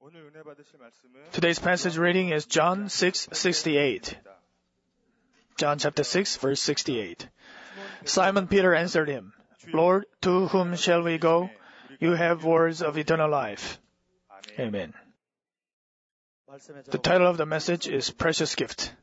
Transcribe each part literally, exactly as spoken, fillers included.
Today's passage reading is John six sixty-eight. John chapter six, verse sixty-eight. Simon Peter answered him, Lord, to whom shall we go? You have words of eternal life. Amen. The title of the message is Precious Gift.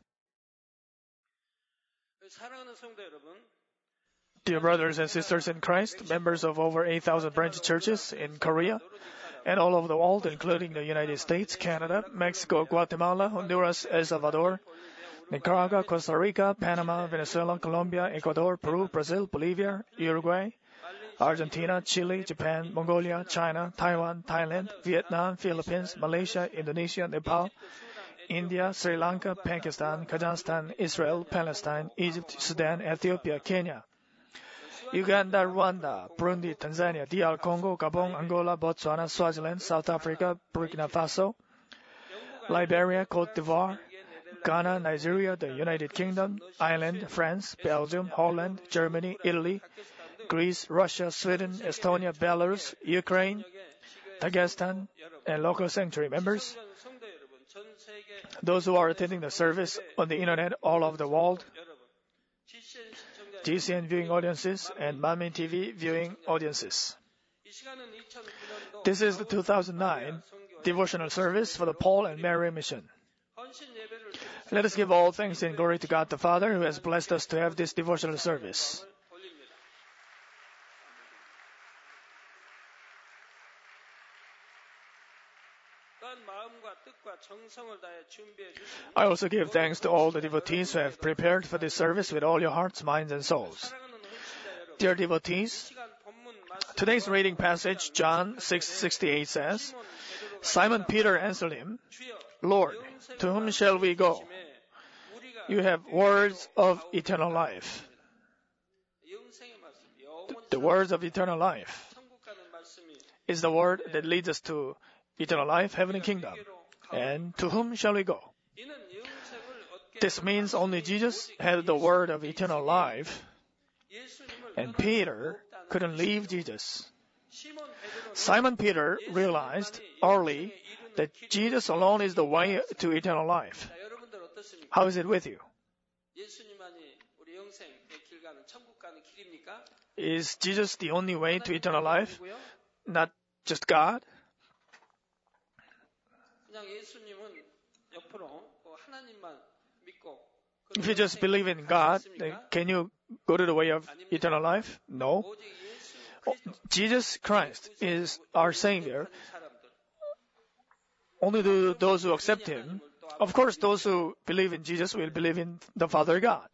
Dear brothers and sisters in Christ, members of over eight thousand branch churches in Korea and all over the world, including the United States, Canada, Mexico, Guatemala, Honduras, El Salvador, Nicaragua, Costa Rica, Panama, Venezuela, Colombia, Ecuador, Peru, Brazil, Bolivia, Uruguay, Argentina, Chile, Japan, Mongolia, China, Taiwan, Thailand, Vietnam, Philippines, Malaysia, Indonesia, Nepal, India, Sri Lanka, Pakistan, Kazakhstan, Israel, Palestine, Egypt, Sudan, Ethiopia, Kenya, Uganda, Rwanda, Burundi, Tanzania, D R Congo, Gabon, Angola, Botswana, Swaziland, South Africa, Burkina Faso, Liberia, Cote d'Ivoire, Ghana, Nigeria, the United Kingdom, Ireland, France, Belgium, Holland, Germany, Italy, Greece, Russia, Sweden, Estonia, Belarus, Ukraine, Dagestan, and local sanctuary members, those who are attending the service on the internet all over the world, G C N viewing audiences, and Manmin T V viewing audiences. This is the two thousand nine devotional service for the Paul and Mary mission. Let us give all thanks and glory to God the Father, who has blessed us to have this devotional service. I also give thanks to all the devotees who have prepared for this service with all your hearts, minds, and souls. Dear devotees, today's reading passage, John six sixty-eight says, Simon Peter answered him, Lord, to whom shall we go? You have words of eternal life. The words of eternal life is the word that leads us to eternal life, heaven and kingdom. And to whom shall we go? This means only Jesus had the word of eternal life, and Peter couldn't leave Jesus. Simon Peter realized early that Jesus alone is the way to eternal life. How is it with you? Is Jesus the only way to eternal life? Not just God? If you just believe in God, then can you go to the way of eternal life? No. Jesus Christ is our Savior. Only to those who accept Him. Of course, those who believe in Jesus will believe in the Father God.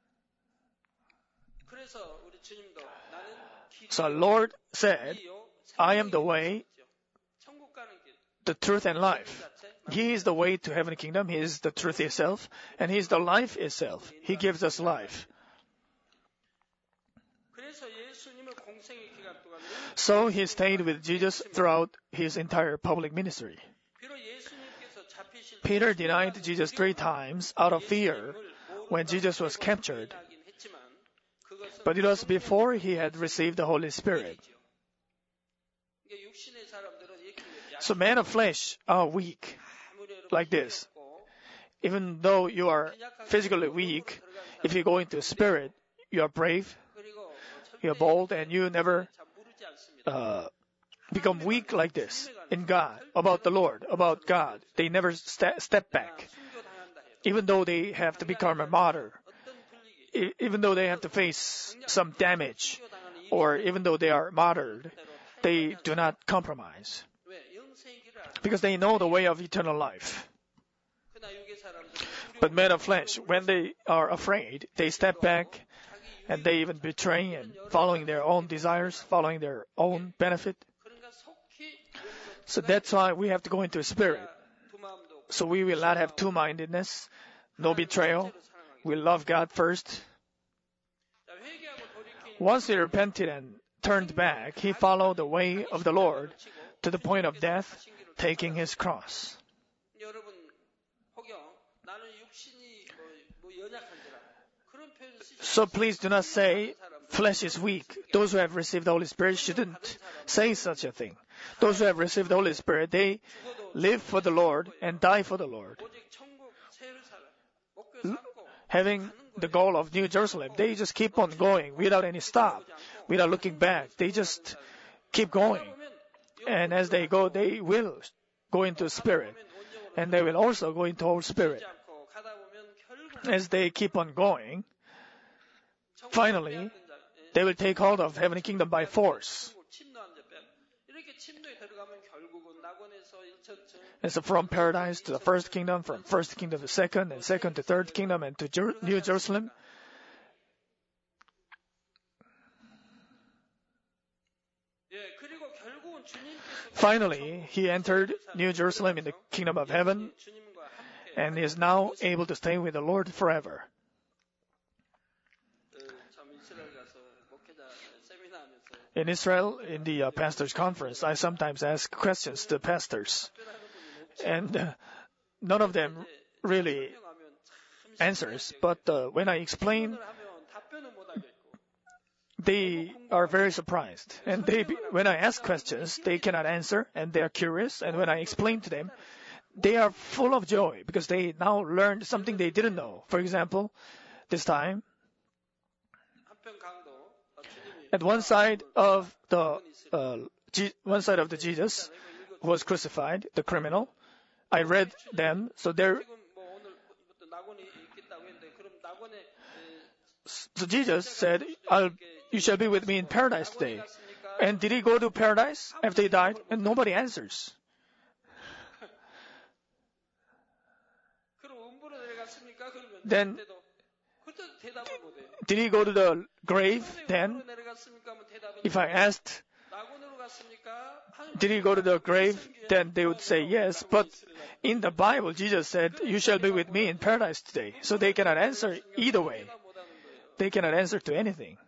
So our Lord said, I am the way, the truth, and life. He is the way to heaven and kingdom. He is the truth itself, and He is the life itself. He gives us life. So He stayed with Jesus throughout His entire public ministry. Peter denied Jesus three times out of fear when Jesus was captured, but it was before he had received the Holy Spirit. So men of flesh are weak, like this. Even though you are physically weak, if you go into spirit, you are brave, you are bold, and you never uh, become weak like this in God, about the Lord, about God. They never st- step back. Even though they have to become a martyr, e- even though they have to face some damage, or even though they are martyred, they do not compromise. Because they know the way of eternal life. But men of flesh, when they are afraid, they step back and they even betray and following their own desires, following their own benefit. So that's why we have to go into spirit. So we will not have two-mindedness, no betrayal. We love God first. Once he repented and turned back, he followed the way of the Lord to the point of death, taking his cross. So please do not say, flesh is weak. Those who have received the Holy Spirit shouldn't say such a thing. Those who have received the Holy Spirit, they live for the Lord and die for the Lord. Having the goal of New Jerusalem, they just keep on going without any stop, without looking back. They just keep going. And as they go, they will go into spirit. And they will also go into Holy Spirit. As they keep on going, finally, they will take hold of heavenly kingdom by force. And so from paradise to the first kingdom, from first kingdom to second, and second to third kingdom, and to Jer- New Jerusalem. Finally, he entered New Jerusalem in the kingdom of heaven, and is now able to stay with the Lord forever. In Israel, in the uh, pastors' conference, I sometimes ask questions to pastors, and uh, none of them really answers. But uh, when I explain, they are very surprised. And they, when I ask questions, they cannot answer, and they are curious. And when I explain to them, they are full of joy because they now learned something they didn't know. For example, this time, at one side of the uh, G- one side of the Jesus who was crucified, the criminal, I read them. So there, so Jesus said, I'll, "You shall be with me in paradise today." And did he go to paradise after he died? And nobody answers. Then, did he go to the grave then? If I asked, did he go to the grave? Then they would say yes. But in the Bible, Jesus said, "You shall be with me in paradise today." So they cannot answer either way. They cannot answer to anything.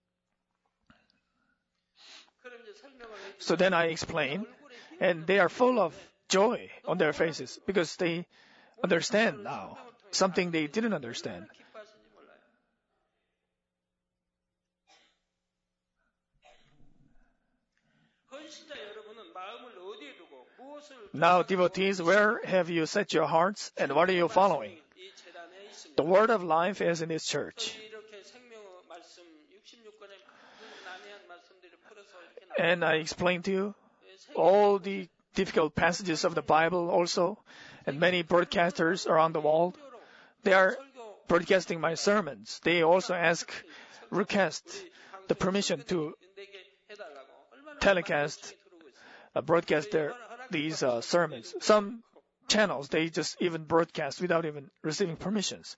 So then I explain, and they are full of joy on their faces because they understand now something they didn't understand. Now, devotees, where have you set your hearts, and what are you following? The word of life is in this church. And I explained to you all the difficult passages of the Bible also, and many broadcasters around the world, they are broadcasting my sermons. They also ask, request the permission to telecast, uh, broadcast their, these uh, sermons. Some channels, they just even broadcast without even receiving permissions.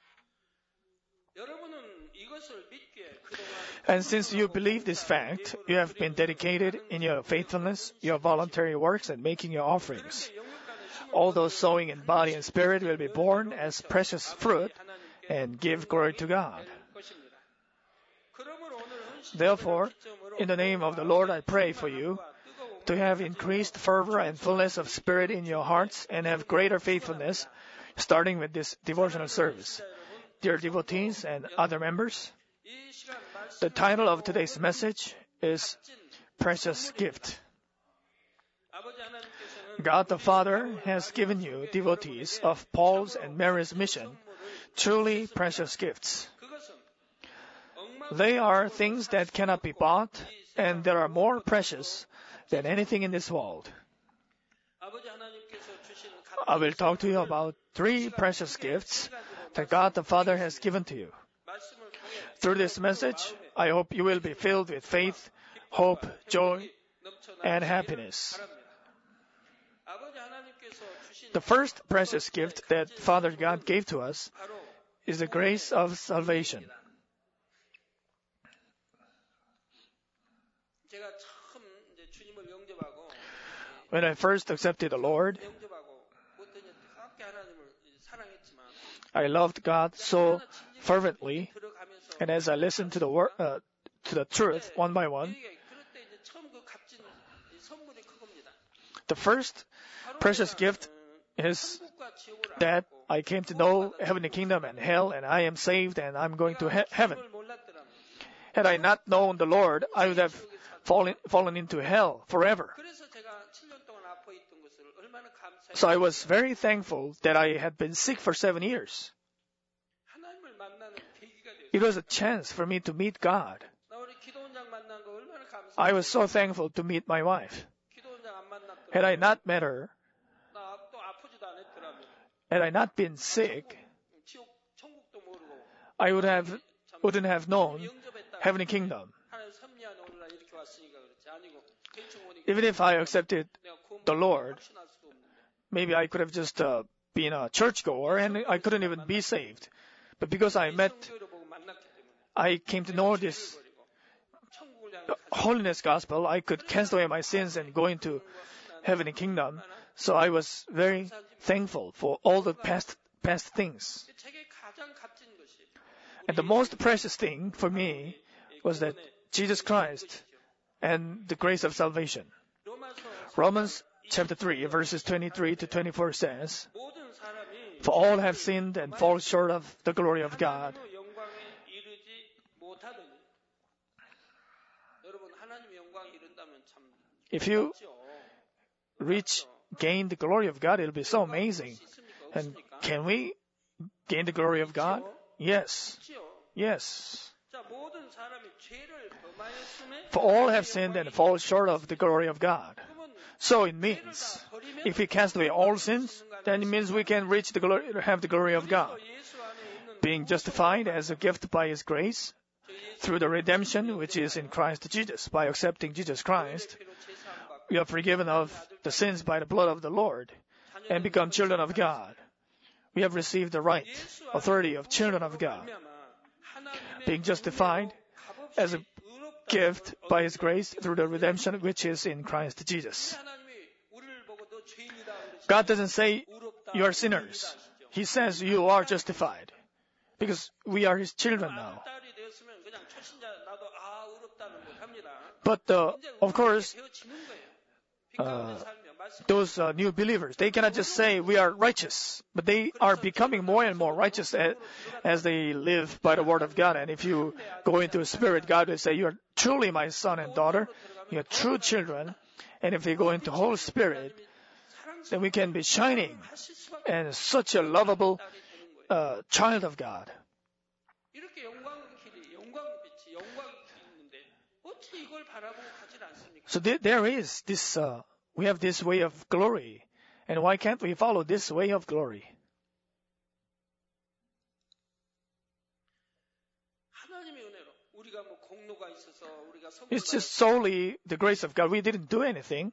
And since you believe this fact, you have been dedicated in your faithfulness, your voluntary works, and making your offerings. All those sowing in body and spirit will be born as precious fruit and give glory to God. Therefore, in the name of the Lord, I pray for you to have increased fervor and fullness of spirit in your hearts and have greater faithfulness, starting with this devotional service. Dear devotees and other members, the title of today's message is Precious Gift. God the Father has given you, devotees of Paul's and Mary's mission, truly precious gifts. They are things that cannot be bought, and they are more precious than anything in this world. I will talk to you about three precious gifts that God the Father has given to you. Through this message, I hope you will be filled with faith, hope, joy, and happiness. The first precious gift that Father God gave to us is the grace of salvation. When I first accepted the Lord, I loved God so fervently, and as I listened to the word, uh, to the truth one by one, the first precious gift is that I came to know heavenly kingdom and hell, and I am saved, and I'm going to he- heaven. Had I not known the Lord, I would have fallen, fallen into hell forever. So I was very thankful that I had been sick for seven years. It was a chance for me to meet God. I was so thankful to meet my wife. Had I not met her, had I not been sick, I would have wouldn't have known heavenly kingdom. Even if I accepted the Lord, maybe I could have just uh, been a churchgoer and I couldn't even be saved. But because I met, I came to know this holiness gospel, I could cancel away my sins and go into heavenly kingdom. So I was very thankful for all the past past things. And the most precious thing for me was that Jesus Christ and the grace of salvation. Romans chapter three, verses twenty-three to twenty-four says, "For all have sinned and fall short of the glory of God." If you reach, gain the glory of God, it'll be so amazing. And can we gain the glory of God? Yes. Yes. For all have sinned and fall short of the glory of God. So it means, if we cast away all sins, then it means we can reach the glory, have the glory of God. Being justified as a gift by His grace, through the redemption which is in Christ Jesus. By accepting Jesus Christ, we are forgiven of the sins by the blood of the Lord and become children of God. We have received the right, authority of children of God. Being justified as a gift by His grace through the redemption which is in Christ Jesus. God doesn't say you are sinners. He says you are justified because we are His children now. But uh, of course, uh, those uh, new believers, they cannot just say we are righteous, but they are becoming more and more righteous as, as they live by the word of God. And if you go into spirit, God will say, you are truly my son and daughter. You are true children. And if we go into Holy Spirit, then we can be shining and such a lovable uh, child of God. So th- there is this, uh, we have this way of glory. And why can't we follow this way of glory? It's just solely the grace of God. We didn't do anything.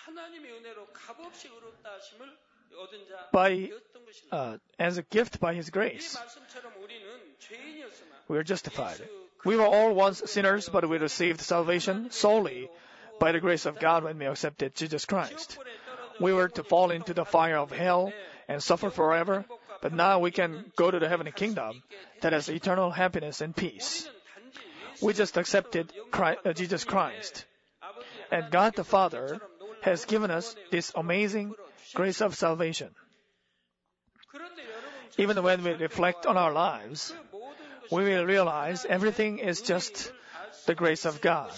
By, uh, as a gift by His grace, we are justified. We were all once sinners, but we received salvation solely by the grace of God when we accepted Jesus Christ. We were to fall into the fire of hell and suffer forever, but now we can go to the heavenly kingdom that has eternal happiness and peace. We just accepted Christ, uh, Jesus Christ. And God the Father has given us this amazing grace of salvation. Even when we reflect on our lives, we will realize everything is just the grace of God.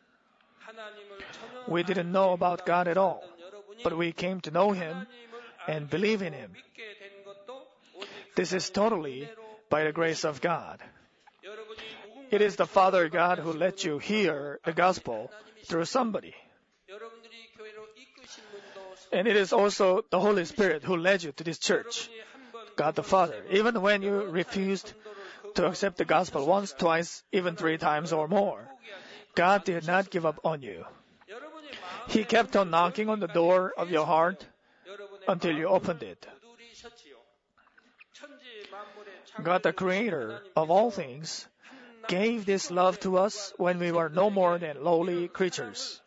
We didn't know about God at all, but we came to know Him and believe in Him. This is totally by the grace of God. It is the Father God who let you hear the gospel through somebody. And it is also the Holy Spirit who led you to this church, God the Father. Even when you refused to accept the gospel once, twice, even three times or more, God did not give up on you. He kept on knocking on the door of your heart until you opened it. God, the Creator of all things, gave this love to us when we were no more than lowly creatures.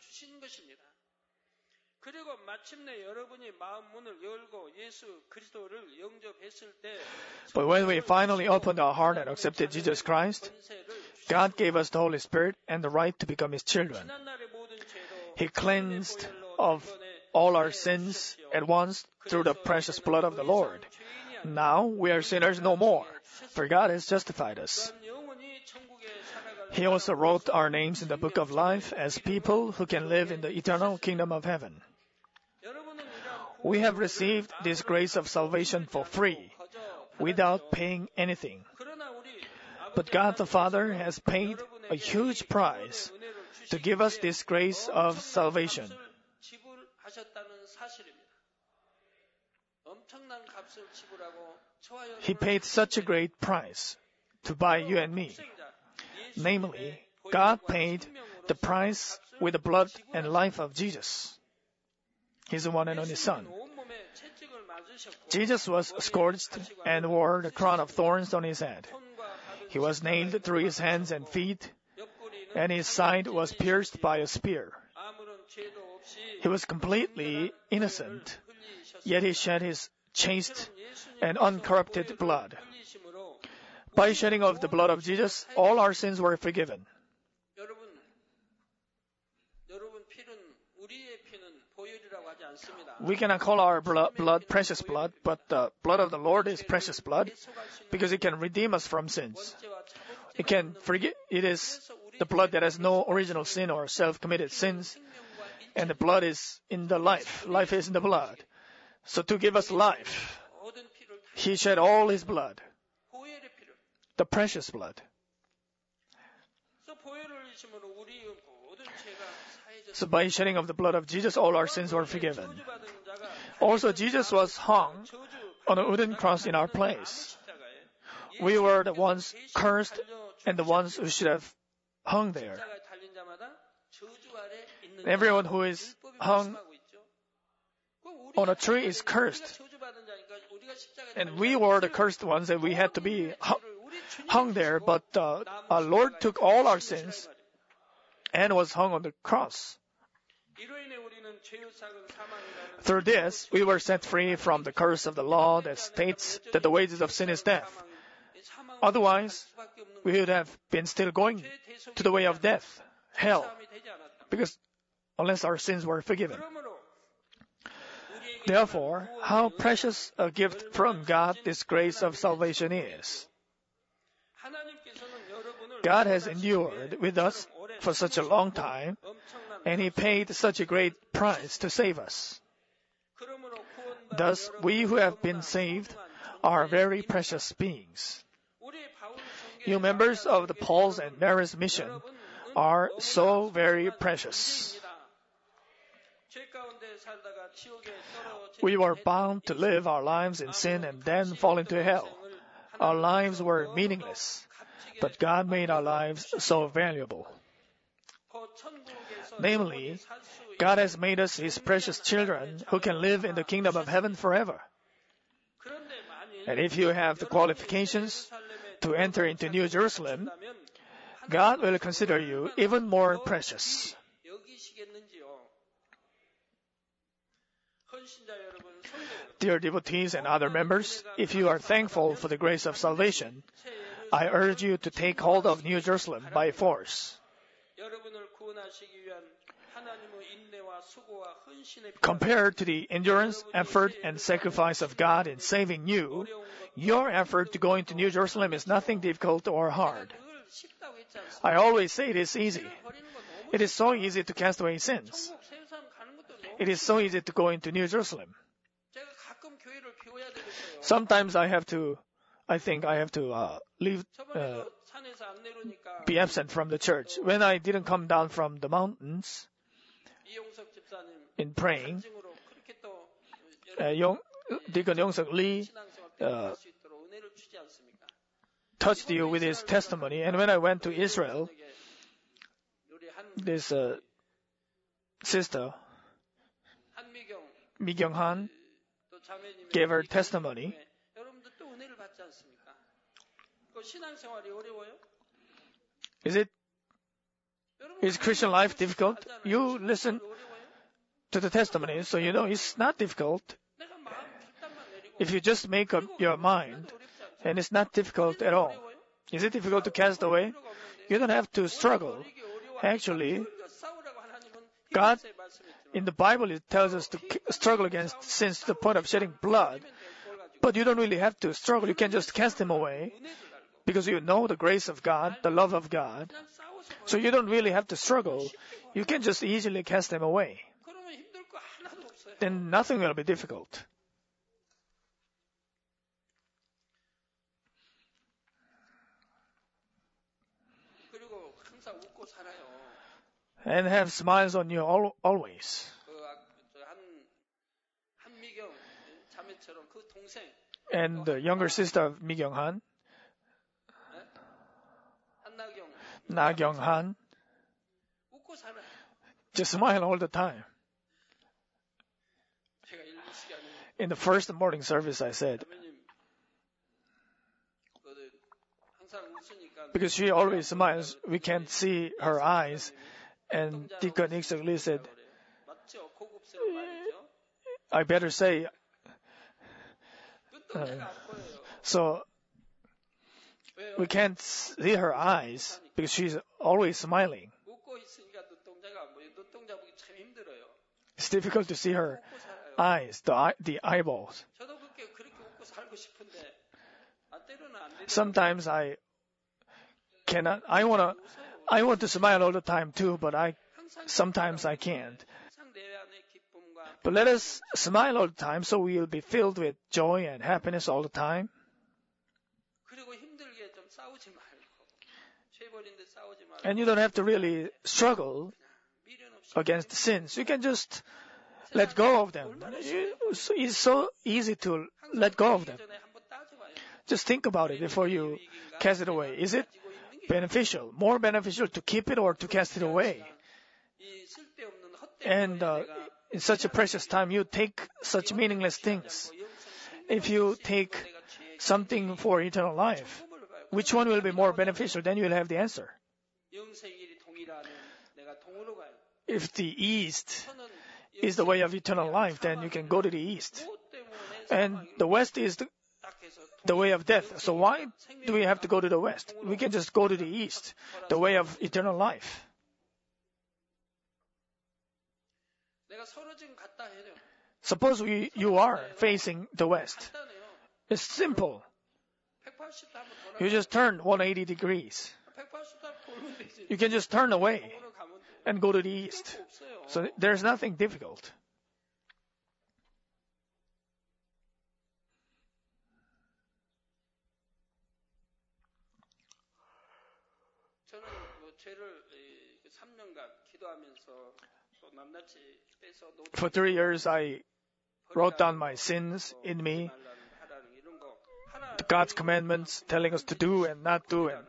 But when we finally opened our heart and accepted Jesus Christ, God gave us the Holy Spirit and the right to become His children. He cleansed of all our sins at once through the precious blood of the Lord. Now we are sinners no more, for God has justified us. He also wrote our names in the book of life as people who can live in the eternal kingdom of heaven. We have received this grace of salvation for free, without paying anything. But God the Father has paid a huge price to give us this grace of salvation. He paid such a great price to buy you and me. Namely, God paid the price with the blood and life of Jesus, His one and only Son. Jesus was scourged and wore the crown of thorns on His head. He was nailed through His hands and feet, and His side was pierced by a spear. He was completely innocent, yet He shed His chaste and uncorrupted blood. By shedding of the blood of Jesus, all our sins were forgiven. We cannot call our blood, blood precious blood, but the blood of the Lord is precious blood because it can redeem us from sins. It can forgive. It is the blood that has no original sin or self-committed sins, and the blood is in the life. Life is in the blood. So to give us life, He shed all His blood, the precious blood. So by shedding of the blood of Jesus, all our sins were forgiven. Also, Jesus was hung on a wooden cross in our place. We were the ones cursed and the ones who should have hung there. Everyone who is hung on a tree is cursed. And we were the cursed ones and we had to be hung there, but uh, our Lord took all our sins and was hung on the cross. Through this, we were set free from the curse of the law that states that the wages of sin is death. Otherwise, we would have been still going to the way of death, hell, because unless our sins were forgiven. Therefore, how precious a gift from God this grace of salvation is. God has endured with us for such a long time, and He paid such a great price to save us. Thus, we who have been saved are very precious beings. You members of the Paul's and Mary's mission are so very precious. We were bound to live our lives in sin and then fall into hell. Our lives were meaningless, but God made our lives so valuable. Namely, God has made us His precious children who can live in the kingdom of heaven forever. And if you have the qualifications to enter into New Jerusalem, God will consider you even more precious. Dear devotees and other members, if you are thankful for the grace of salvation, I urge you to take hold of New Jerusalem by force. Compared to the endurance, effort, and sacrifice of God in saving you, your effort to go into New Jerusalem is nothing difficult or hard. I always say it is easy. It is so easy to cast away sins. It is so easy to go into New Jerusalem. Sometimes I have to, I think I have to uh, leave, uh, be absent from the church. When I didn't come down from the mountains in praying, uh, Yong, Deacon Yongsuk Lee uh, touched you with his testimony. And when I went to Israel, this uh, sister, Mi Kyung Han, gave her testimony. Is it, is Christian life difficult? You listen to the testimony, so you know it's not difficult. If you just make up your mind, and it's not difficult at all. Is it difficult to cast away? You don't have to struggle. Actually, God, in the Bible, it tells us to struggle against sins to the point of shedding blood. But you don't really have to struggle. You can just cast them away. because you know the grace of God, the love of God. 그냥 싸워서 So you don't really have to struggle. You can just easily cast them away. 그러면 힘들 거 하나도 없어요. Then nothing will be difficult. 그리고 항상 웃고 살아요. And have smiles on you al- always. 그한 한미경 자매처럼 그 동생 And the younger sister of Mi Kyung-han, 한나경 Na Kyung-han, 웃고 살아요. just smile all the time. 제가 일 시간에 In the first morning service, I said, 자매님 그 항상 웃으니까 because she always smiles, we can't see her eyes. And Deacon Iksak Lee said, 맞죠? 고급스러운 말이죠. I better say, 눈동자가 안 보여요. so 왜요? we can't see her eyes because she's always smiling. 웃고 있으니까 눈동자가 안 보여요. 눈동자 보기 참 힘들어요. It's difficult to see her 웃고 살아요. eyes, the, eye, the eyeballs. 저도 그렇게 그렇게 웃고 살고 싶은데 아 때로는 안 되더라고요. Sometimes I cannot, I wanna, I want to smile all the time too, but I, 항상 sometimes I can't. 항상 내 안에 기쁨과 But let us smile all the time so we'll be filled with joy and happiness all the time. 그리고 힘들게 좀 싸우지 말고 죄벌인데 싸우지 말고 And you don't have to really struggle 미련 없이 against sins. You can just let go of them. It's so easy to let go of them. 전에 한번 따져봐요. Just think about it before you cast it away. Is it beneficial, more beneficial to keep it or to cast it away? 이 쓸데없는 헛된 And 거에 uh, 내가 in such a precious time, you take such meaningless things. If you take something for eternal life, which one will be more beneficial? Then you will have the answer. 영생일이 동일하면 내가 동으로 가요. If the east 저는 is the way of eternal life, then you can go to the east. 무엇 때문에 And the west is the, 딱해서 the way of death. So why do we have to go to the west? We can just go to the east, the way of eternal life. 내가 서로 지금 갔다 해요. Suppose we, you are facing the west. 간단해요. It's simple. 백팔십 도 한번 돌아. You just turn one hundred eighty degrees. 백팔십 도 한번 돌면 되지. You can just turn away 동으로 가면 돼. and go to the east. 그거 없어요. So there's nothing difficult. 저는 뭐 죄를 이, 삼 년간 기도하면서 또 낱낱이 빼서 노트 For three years, I wrote down my sins in me, 하라는 이런 거 하나 God's commandments telling us to do and not do, and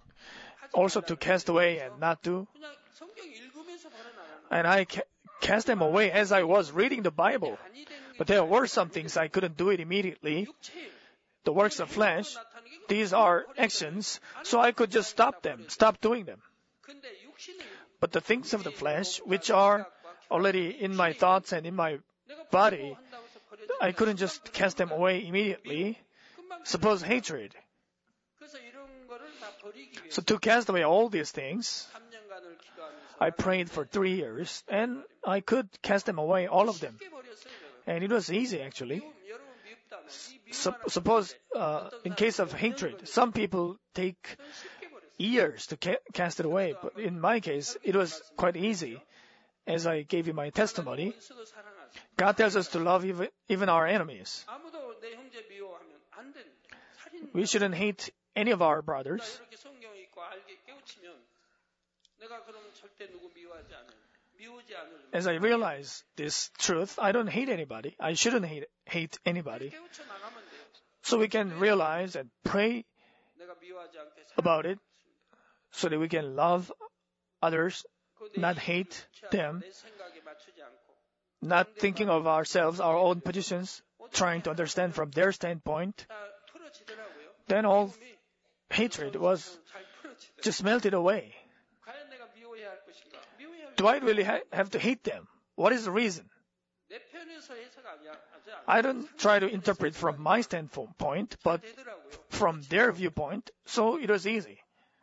also to cast away and not do. 그냥 성경 읽으면서 벌어나가는 And I ca- cast them away as I was reading the Bible. 아니 되는 게 But there were some things I couldn't do it immediately. 육체 The works of flesh, these are actions, so I could just stop them, stop doing them. 근데 육신은 But the things of the flesh, which are already in my thoughts and in my body, 한다고 해서 버려져. I couldn't just cast them away immediately. 금방 Suppose hatred. 그래서 이런 거를 다 버리기 위해서 So to cast away all these things, 삼 년간을 기도하면서 I prayed for three years, and I could cast them away, all of them. 쉽게 버렸어요. 저는. And it was easy, actually. 미움, 여러분 미흡다면 이 Sup- 미움하는 suppose, 건데 uh, 어떤 in case of 사람은 hatred, 몇 년을 some people take 저는 쉽게 버렸어요. years to ca- cast it away, but in my case, it was quite easy. As I gave you my testimony, 원수도 사랑하세요. God tells us to love even, even our enemies. 아무도 내 형제 미워하면 안 돼. 살인. We shouldn't hate any of our 나 brothers. 이렇게 성경 읽고 알게 깨우치면 내가 그럼 절대 누구 미워하지 않을. 미우지 않을. As I realize this truth, I don't hate anybody. I shouldn't hate, hate anybody. 깨우쳐 나가면 돼요. So we can realize and pray 내가 미워하지 않게 about it so that we can love others, 그 not hate them, 내 생각에 맞추지 않고 not thinking of ourselves, our own positions, trying to understand from their standpoint. 다 풀어지더라고요. Then all 미움이 hatred was 잘 풀어지더라고요. just melted away. 과연 내가 미워해야 할 것인가? 미워해야 할 Do I really ha- have to hate them? What is the reason? 내 편에서 해석 아니야. 하지 않아. I don't try to interpret from my standpoint, but 되더라고요. from their viewpoint, so it was easy.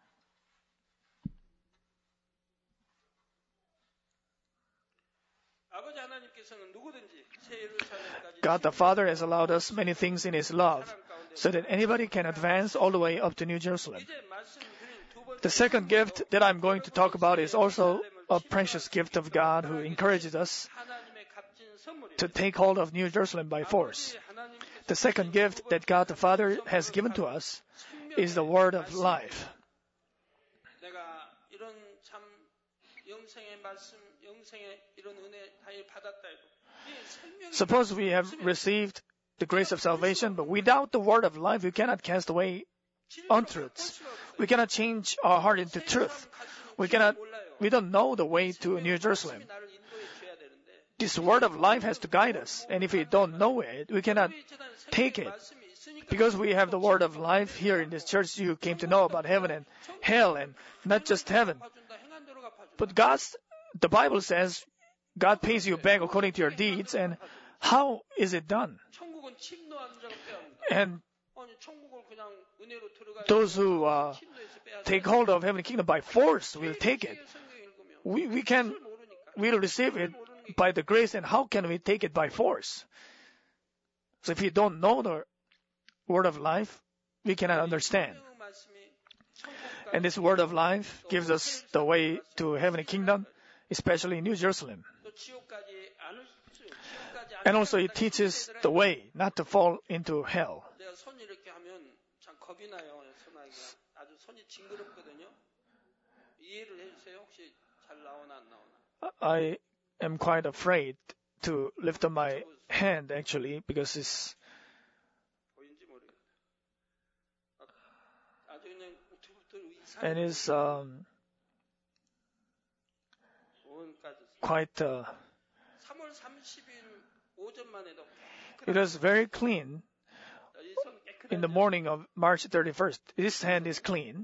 아버지 하나님께서는 누구든지 새 예루살렘까지 God the Father has allowed us many things in His love, so that anybody can advance all the way up to New Jerusalem. 이제 말씀드린 두 번째 The second gift that I'm going to talk about is also a precious gift of God who encourages us 하나님의 값진 선물이 to take hold of New Jerusalem by force. 하나님께서 The second gift that God the Father has given to us is the word of life. 내가 이런 참 영생의 말씀, 영생의 이런 은혜 다 받았다 해도 이 생명의 Suppose we have received the grace of salvation, but without the word of life, we cannot cast away untruths. We cannot change our heart into truth. We cannot, we don't know the way to New Jerusalem. 나를 인도해 줘야 되는데 This word of life has to guide us, and if we don't know it, we cannot take it. Because we have the word of life here in this church, you came to know about heaven and hell, and not just heaven. 봐준다 행한 대로 갚아준다. But God's, the Bible says, God pays you back according to your deeds, and how is it done? 천국은 침노하는 자가 빼앗는다. And 아니 천국을 그냥 은혜로 들어가 those who uh, 침노해서 빼앗는다. take hold of heavenly kingdom by force will take it. 성경 읽으면 We, we can, 뜻을 모르니까. we'll receive it by the grace, and how can we take it by force? So if you don't know the word of life, we cannot understand. 성경 말씀이 천국까지 And this word of life gives us the way to heavenly kingdom, especially New Jerusalem. 또 지옥까지 안을 수, 지옥까지 안 And also it 들어간다. teaches the way not to fall into hell. 내가 손 이렇게 하면 참 겁이 나요. 손아기가 아주 손이 징그럽거든요. 이해를 해주세요. 혹시 잘 나오나 안 나오나? I am quite afraid to lift up my hand actually because it's 보인지 모르겠다. 아, 아주 그냥 두부터 and 이상해. is um, 오은까지. quite uh, 삼월 삼십일 오전만 해도 it is very clean 이손 in the morning of March thirty-first. This hand is clean.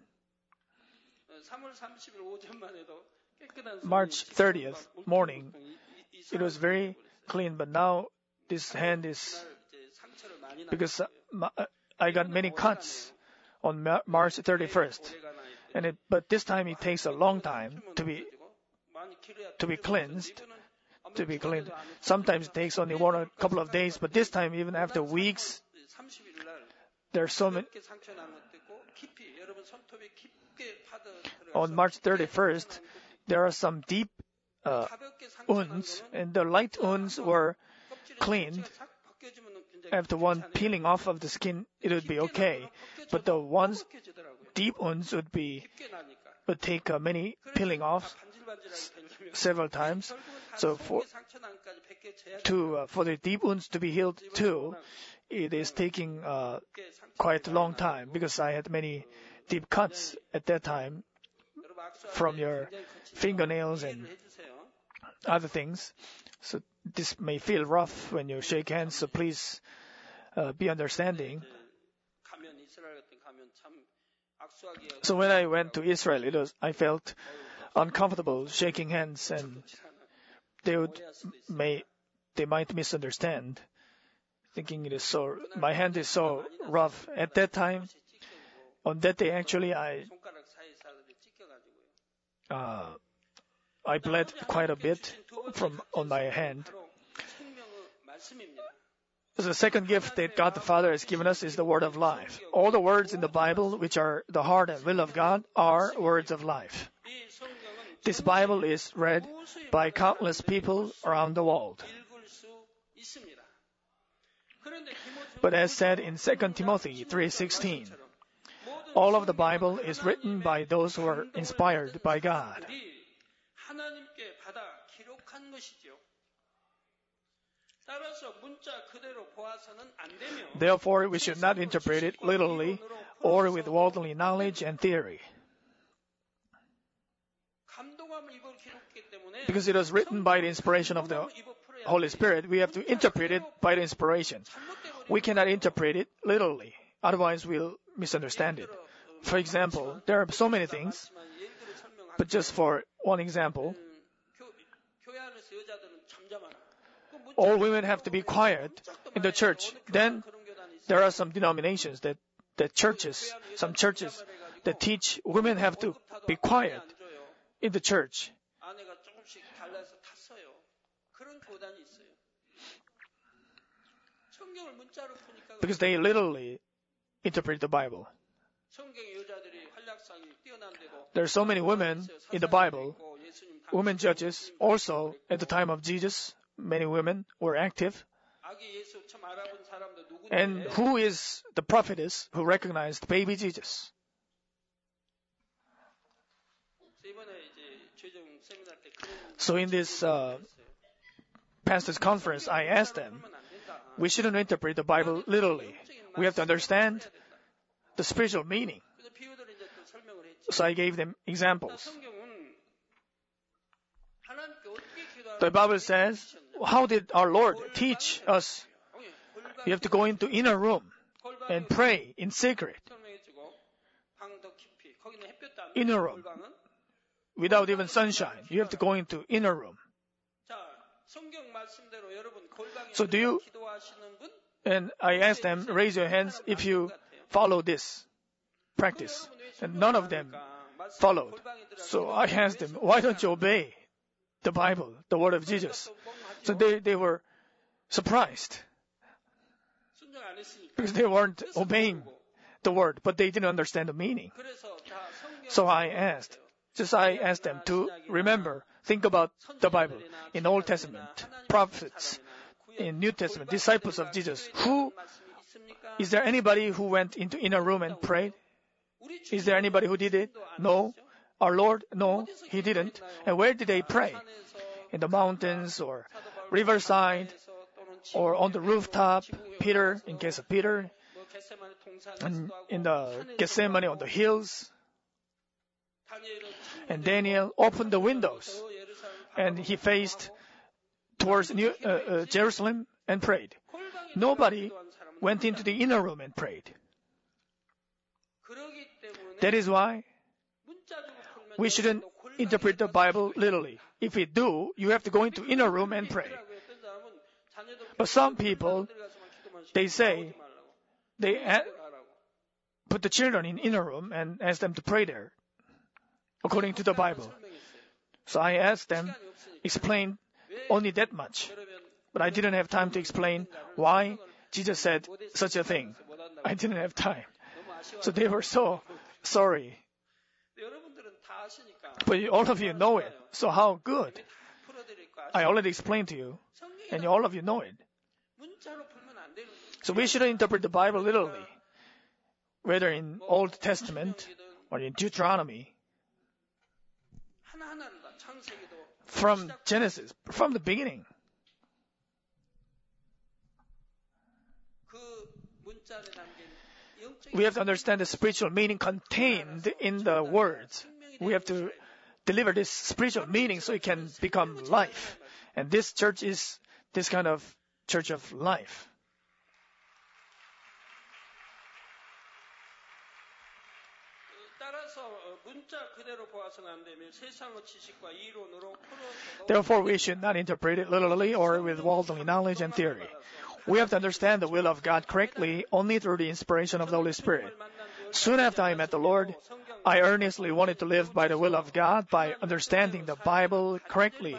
삼월 삼십일 오전만 해도 깨끗한 손이 March thirtieth 막 morning, 울퉁불퉁 이- 이- It was 이상한 very 손이 clean, but now this hand is 그날 이제 상처를 많이 because 났어요. uh, ma- I got many cuts on Ma- March thirty-first, and it, but this time it takes a long time to be to be cleansed, to be cleaned. Sometimes it takes only one or couple of days, but this time even after weeks, 삼십일 날 there are so many. 이렇게 상처 난 것도 있고 깊이 여러분 손톱에 깊게 파져 On March thirty-first, there are some deep uh, 가볍게 상처 난 wounds, 거는 and the light wounds were cleaned. 싹 벗겨지면 굉장히 After one 괜찮아요. peeling off of the skin, it would be 깊게 okay, 나거나 but the 벗겨져도 ones 벗겨지더라고요. deep wounds would be 깊게 나니까. would take uh, many 그래서 peeling 다 off 반질반질하게 되려면 several times. 결국은 다 So 속에 for 상처 난까지 벗겨져야 to uh, for the deep wounds to be healed too, it is taking uh, 깊게 상처 quite a long time because I had many deep cuts at that time 여러분 악수할 from 때 your 굉장히 거칠죠? fingernails and 이해를 해주세요. other things. So this may feel rough when you shake hands. So please uh, be understanding. 이제 가면 이스라엘 같은 가면 참 악수하기가 So when I went to Israel, it was I felt uncomfortable shaking hands, and 그렇지 않아요. they would 오해할 수도 있어요. may they might misunderstand, thinking it is so my hand is so rough. At that time, 혹시 찢겨지고 on that day, actually, I 손가락 사이사이에 찢겨가지고요. uh, I bled quite a bit from on my hand. 바로 생명의 말씀입니다. So the second gift that God the Father has given us is the word of life. All the words in the Bible, which are the heart and will of God, are words of life. 이 성경은 This Bible is read by countless people around the world. 읽을 수 있습니다. 그런데 디모데후서 But as said in Second Timothy three sixteen, all of the Bible is written by those who are inspired by God. 하나님께 받아 기록한 것이죠. 따라서 문자 그대로 보아서는 안 되며 Therefore, we should not interpret it literally or with worldly knowledge and theory. 감동함을 입어 기록했기 때문에 Because it was written by the inspiration of the Holy Spirit, we have to interpret it by the inspiration. We cannot interpret it literally, otherwise we'll misunderstand it. For example, there are so many things, but just for one example, 교회 안에서 여자들은 잠잠하나. all women have to be quiet in the church. Then there are some denominations that, that churches, some churches that teach women have to be quiet in the church. 아내가 조금씩 달라서 탔어요. 그런 교단이 있어요. 성경을 문자로 푸니까 Because they literally interpret the Bible. 성경의 여자들이 활약상이 뛰어난데도 There are so many women in the Bible, women judges. Also, at the time of Jesus, many women were active. 아기 예수 처음 알아본 사람도 And 누군데 who is the prophetess who recognized baby Jesus? 이번에 이제 최종 세미나 때 그런 So in this uh, pastor's conference, I asked them, we shouldn't interpret the Bible literally. We have to understand the spiritual meaning. 그래서 비유들을 이제 또 설명을 했지. So I gave them examples. 성경은 하나님께 어떻게 기도하는 The Bible says, how did our Lord teach us? You have to go into inner room and pray in secret, 설명해주고 방더 깊이 거기는 햇볕도 안 inner 들어오고 room, 골방은 without even sunshine. You have to go into inner room. 자 성경 말씀대로 여러분 골방에 So do you- 기도하시는 분 And I asked them, raise your hands if you follow this practice. And none of them followed. So I asked them, why don't you obey the Bible, the word of Jesus? So they, they were surprised 순종 안 했으니까. because they weren't obeying the word, but they didn't understand the meaning. 그래서 자 성경 So I asked, just I asked them to remember, think about the Bible in Old Testament, prophets, in New Testament, disciples of Jesus. Who is there anybody who went into inner room and prayed? Is there anybody who did it? No. Our Lord? No, He didn't. And where did they pray? In the mountains or riverside or on the rooftop? Peter, in case of Peter, and in the Gethsemane on the hills. And Daniel opened the windows and he faced towards New, uh, uh, Jerusalem and prayed. Nobody went into the inner room and prayed. That is why we shouldn't interpret the Bible literally. If we do, you have to go into inner room and pray. But some people, they say, they a- put the children in inner room and ask them to pray there, according to the Bible. So I asked them, explain only that much. But I didn't have time to explain why Jesus said such a thing. I didn't have time. So they were so sorry. 여러분들은 다 아시니까 But all of you know it. So how good. 풀어드릴 거 I 아시죠? already explained to you. And all of you know it. 문자로 풀면 안 되는 거예요. So we shouldn't interpret the Bible literally. Whether in Old Testament or in Deuteronomy. 하나하나는 다 창세기도 From Genesis. From the beginning. 그 문자 안에 담긴 영적인 We have to understand the spiritual meaning contained in the words. We have to deliver this spiritual meaning so it can become life. And this church is this kind of church of life. 따라서 어, 문자 그대로 보아서는 안 되며 세상의 지식과 이론으로 풀어도 Therefore, we should not interpret it literally or with worldly knowledge and theory. We have to understand the will of God correctly only through the inspiration of the Holy Spirit. Soon after I met the Lord, I earnestly wanted to live by the will of God by understanding the Bible correctly.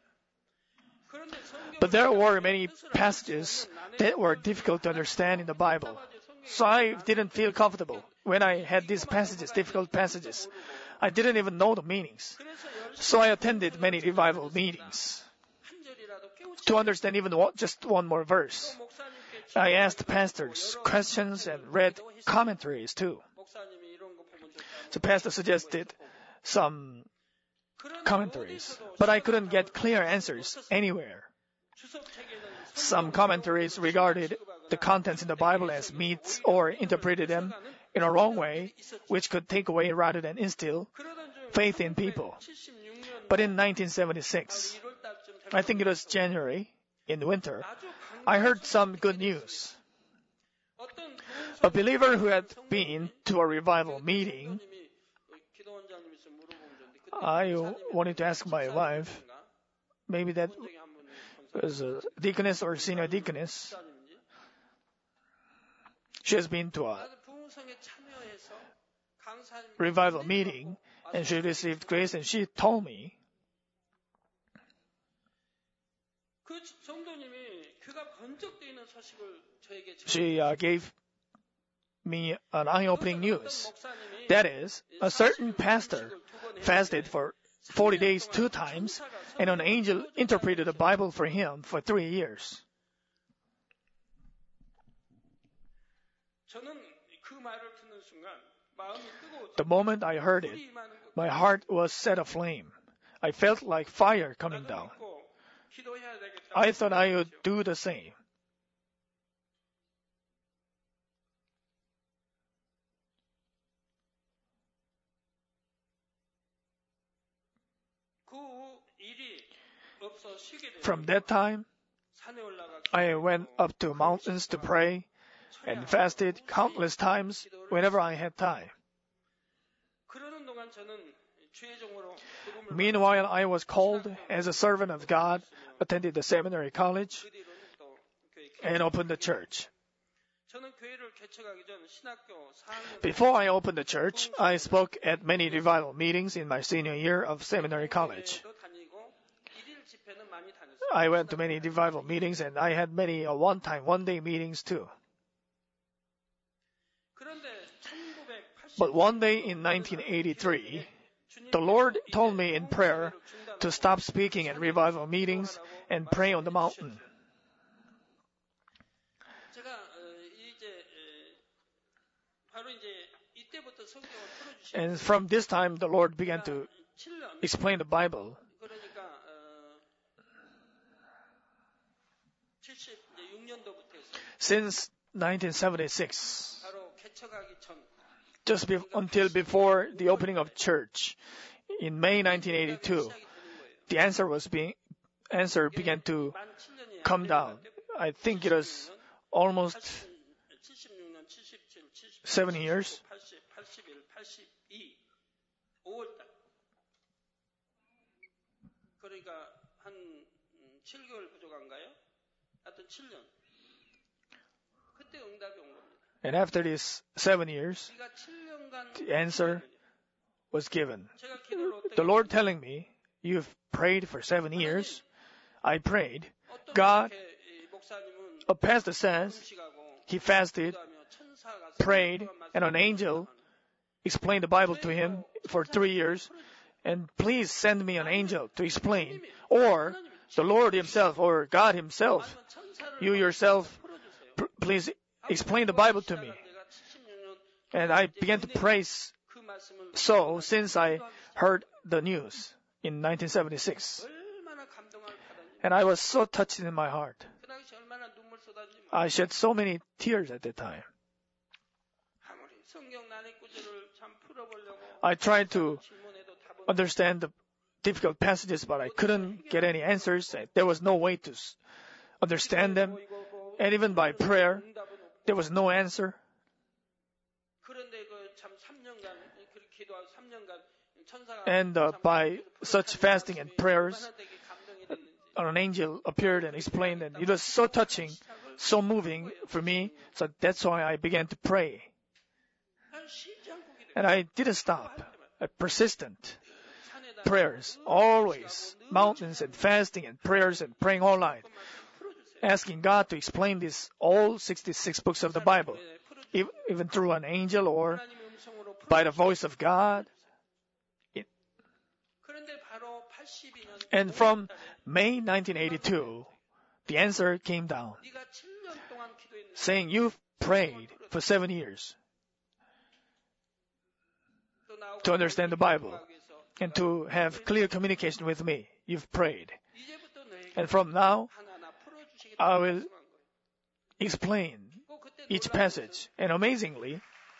But there were many passages that were difficult to understand in the Bible. So I didn't feel comfortable when I had these passages, difficult passages. I didn't even know the meanings. So I attended many revival meetings to understand even one, just one more verse. I asked pastors questions and read commentaries too. 목사님이 이런 거 보면 좋다. The pastor suggested some commentaries, but I couldn't get clear answers anywhere. Some commentaries regarded the contents in the Bible as myths or interpreted them in a wrong way, which could take away rather than instill faith in people. But in nineteen seventy-six, I think it was January, in winter, I heard some good news. A believer who had been to a revival meeting, I wanted to ask my wife, maybe that was a deaconess or senior deaconess. She has been to a revival meeting and she received grace and she told me 그 성도님이 귀가 번쩍 뜨이는 소식을 저에게 she uh, gave me an eye-opening news. That is, a certain pastor fasted for forty days two times, and an angel interpreted the Bible for him for three years. The moment I heard it, my heart was set aflame. I felt like fire coming down. I thought I would do the same. From that time, I went up to mountains to pray and fasted countless times whenever I had time. Meanwhile, I was called as a servant of God, attended the seminary college, and opened the church. Before I opened the church, I spoke at many revival meetings in my senior year of seminary college. I went to many revival meetings and I had many uh, one-time, one-day meetings too. But one day in nineteen eighty-three, the Lord told me in prayer to stop speaking at revival meetings and pray on the mountain. And from this time, the Lord began to explain the Bible. Since nineteen seventy-six, just be- until before the opening of church, in May nineteen eighty-two, the answer was being answer began to come down. I think it was almost seven years. And after these seven years, the answer was given. The Lord telling me, you've prayed for seven years. I prayed. God, a pastor says, he fasted, prayed, and an angel explained the Bible to him for three years. And please send me an angel to explain. Or the Lord himself or God himself, you yourself, p- please explain the Bible to me. And I began to praise so since I heard the news in nineteen seventy-six. And I was so touched in my heart. I shed so many tears at that time. I tried to understand the difficult passages, but I couldn't get any answers. There was no way to understand them. And even by prayer, there was no answer. And uh, by such fasting and prayers, an angel appeared and explained, and it was so touching, so moving for me. So that's why I began to pray. And I didn't stop. I persistent prayers, always mountains and fasting and prayers and praying all night, asking God to explain these all sixty-six books of the Bible, even through an angel or by the voice of God. It, and from May nineteen eighty-two, the answer came down, saying, you've prayed for seven years to understand the Bible and to have clear communication with me. You've prayed. And from now, I will explain each passage. And amazingly,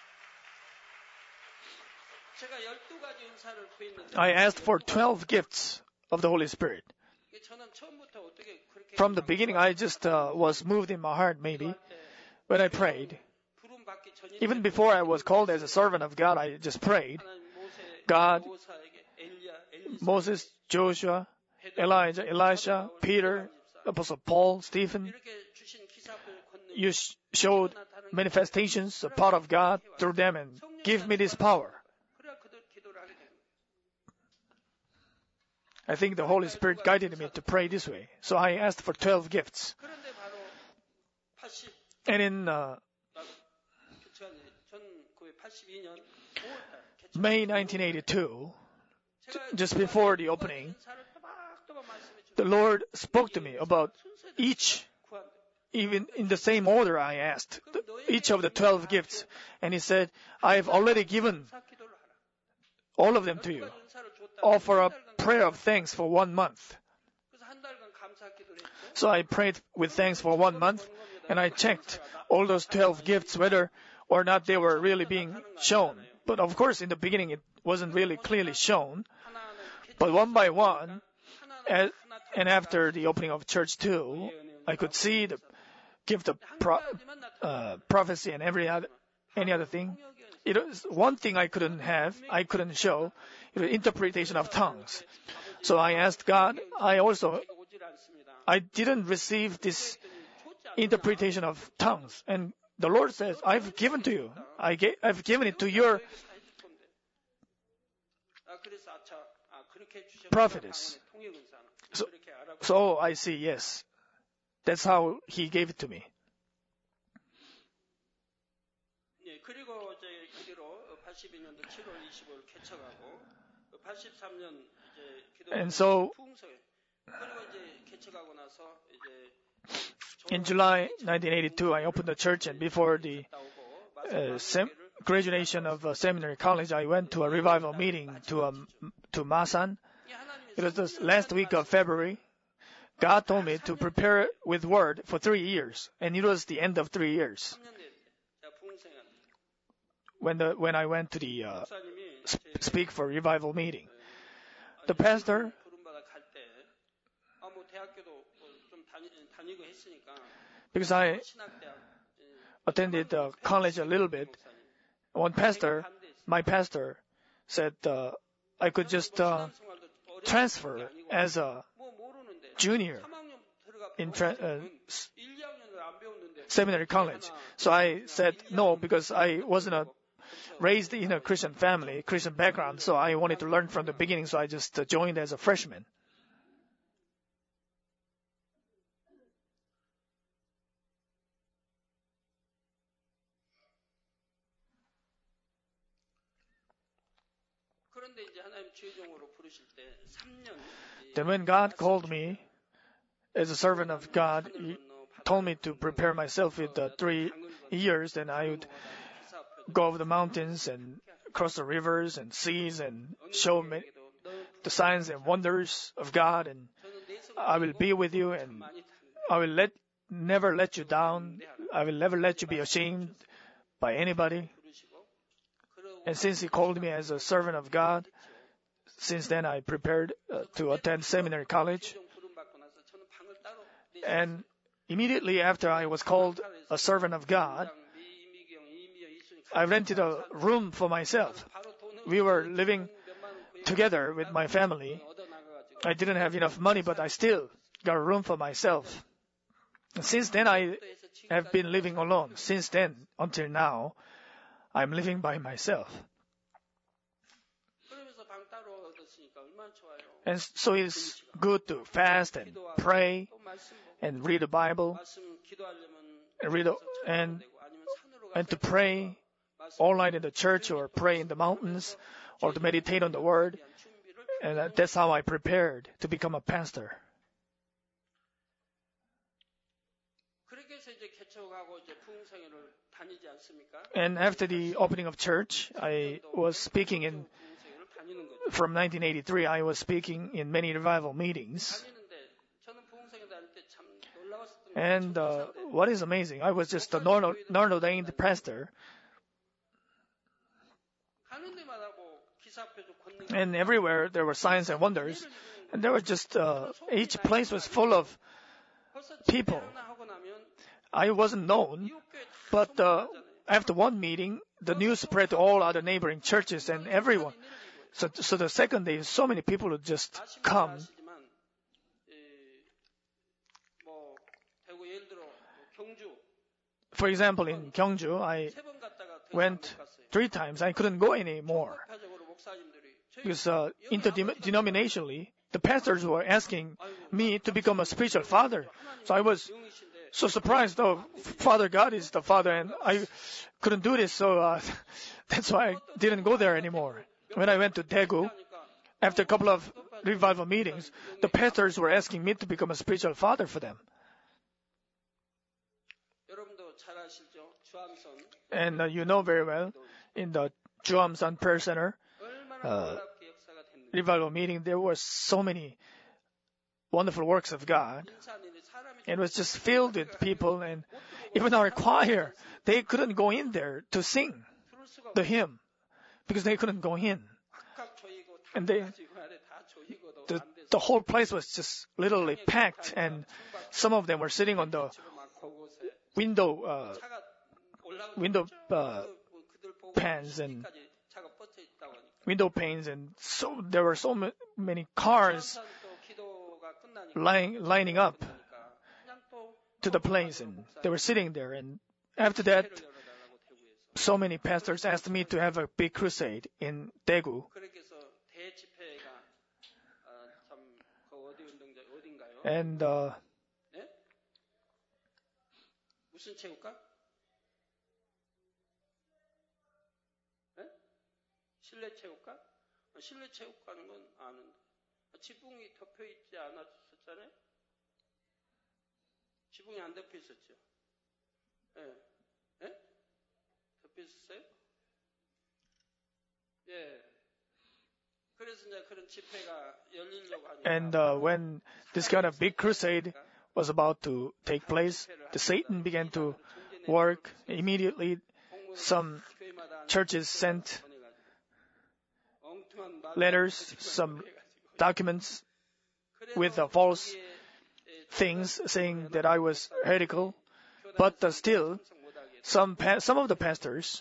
I asked for twelve gifts of the Holy Spirit. From the beginning, I just uh, was moved in my heart, maybe, when I prayed. Even before I was called as a servant of God, I just prayed. God, Moses, Joshua, Elijah, Elisha, Peter, Apostle Paul, Stephen, you sh- showed manifestations, a part of God through them, and give me this power. I think the Holy Spirit guided me to pray this way. So I asked for twelve gifts. And in uh, May nineteen eighty-two, just before the opening, the Lord spoke to me about each, even in the same order I asked, each of the twelve gifts. And He said, I have already given all of them to you. Offer a prayer of thanks for one month. So I prayed with thanks for one month, and I checked all those twelve gifts whether or not they were really being shown. But of course, in the beginning, it wasn't really clearly shown. But one by one, and after the opening of Church two, I could see the gift of pro, uh, prophecy and every other, any other thing. It was one thing I couldn't have, I couldn't show, it was interpretation of tongues. So I asked God, I also, I didn't receive this interpretation of tongues. And the Lord says, I've given to you. I gave, I've given it to your prophetess. So, so I see, yes. That's how He gave it to me. And so, in July nineteen eighty-two, I opened the church, and before the uh, sem- graduation of uh, seminary college, I went to a revival meeting to um, to Masan. It was the last week of February. God told me to prepare with word for three years, and it was the end of three years. When the when I went to the uh, sp- speak for revival meeting, the pastor, because I attended uh, college a little bit, one pastor, my pastor, said uh, I could just uh, transfer as a junior in tra- uh, seminary college. So I said no, because I wasn't a, raised in a Christian family, Christian background, so I wanted to learn from the beginning, so I just uh, joined as a freshman. Then when God called me as a servant of God, He told me to prepare myself with uh, three years, then I would go over the mountains and cross the rivers and seas and show me the signs and wonders of God, and I will be with you, and I will let never let you down. I will never let you be ashamed by anybody. And since He called me as a servant of God, since then I prepared uh, to attend seminary college. And immediately after I was called a servant of God, I rented a room for myself. We were living together with my family. I didn't have enough money, but I still got a room for myself. And since then, I have been living alone. Since then, until now, I'm living by myself. And so it's good to fast and pray and read the Bible and read and and to pray all night in the church, or pray in the mountains, or to meditate on the Word. And that's how I prepared to become a pastor. And after the opening of church, I was speaking in, from nineteen eighty-three, I was speaking in many revival meetings. And uh, what is amazing, I was just a non-ordained pastor. And everywhere there were signs and wonders. And there was just, uh, each place was full of people. I wasn't known, but uh, after one meeting, the news spread to all other neighboring churches and everyone. So, so the second day, so many people would just come. For example, in Gyeongju, I went three times. I couldn't go anymore. Because uh, interdenominationally, the pastors were asking me to become a spiritual father. So I was so surprised. Oh, Father God is the Father, and I couldn't do this, so uh, that's why I didn't go there anymore. When I went to Daegu, after a couple of revival meetings, the pastors were asking me to become a spiritual father for them. 여러분도 잘 아시죠? 주암선 And uh, you know very well, in the Juamsan Prayer Center 얼마나 어, 놀랍게 역사가 됐는지. revival meeting, there were so many wonderful works of God. 인산인이 사람이 It was just filled with people, and even our choir, they couldn't go in there to sing 들을 수가 the hymn because they couldn't go in. 꽉 조이고 다 And they, 가지고 안에 다 조이고도 the, 안 돼서 the whole place was just literally packed, and some of them were sitting on the 지금 막 그곳에 window uh, 차가 올라가고 window uh, 그- 그들 보고 pans and 까지 차가 뻗쳐 있다고 하니까. window panes, and so there were so ma- many cars 주암산 또 기도가 끝나니까 lying lining up 그러니까 그냥 또 to the place, and they were sitting there. And after that, 회를 열어달라고 대구에서. so many pastors asked me to have a big crusade in Daegu. 그렇게 해서 대집회가 아, 참 그 어디 운동장 어딘가요? And uh, 네? 무슨 체육관? 네? 실내 체육관? 아, 실내 체육관은 건 아는데 아, 지붕이 덮여 있지 않았었잖아요? 지붕이 안 덮여 있었죠? 예. 예? 덮여 있었어요? 예. 그래서 이제 그런 집회가 열리려고 하니까 and uh, when this kind of big crusade was about to take place, the Satan began to work. Immediately, some churches sent letters, some documents with uh, false things saying that I was heretical. But uh, still, some pa- some of the pastors,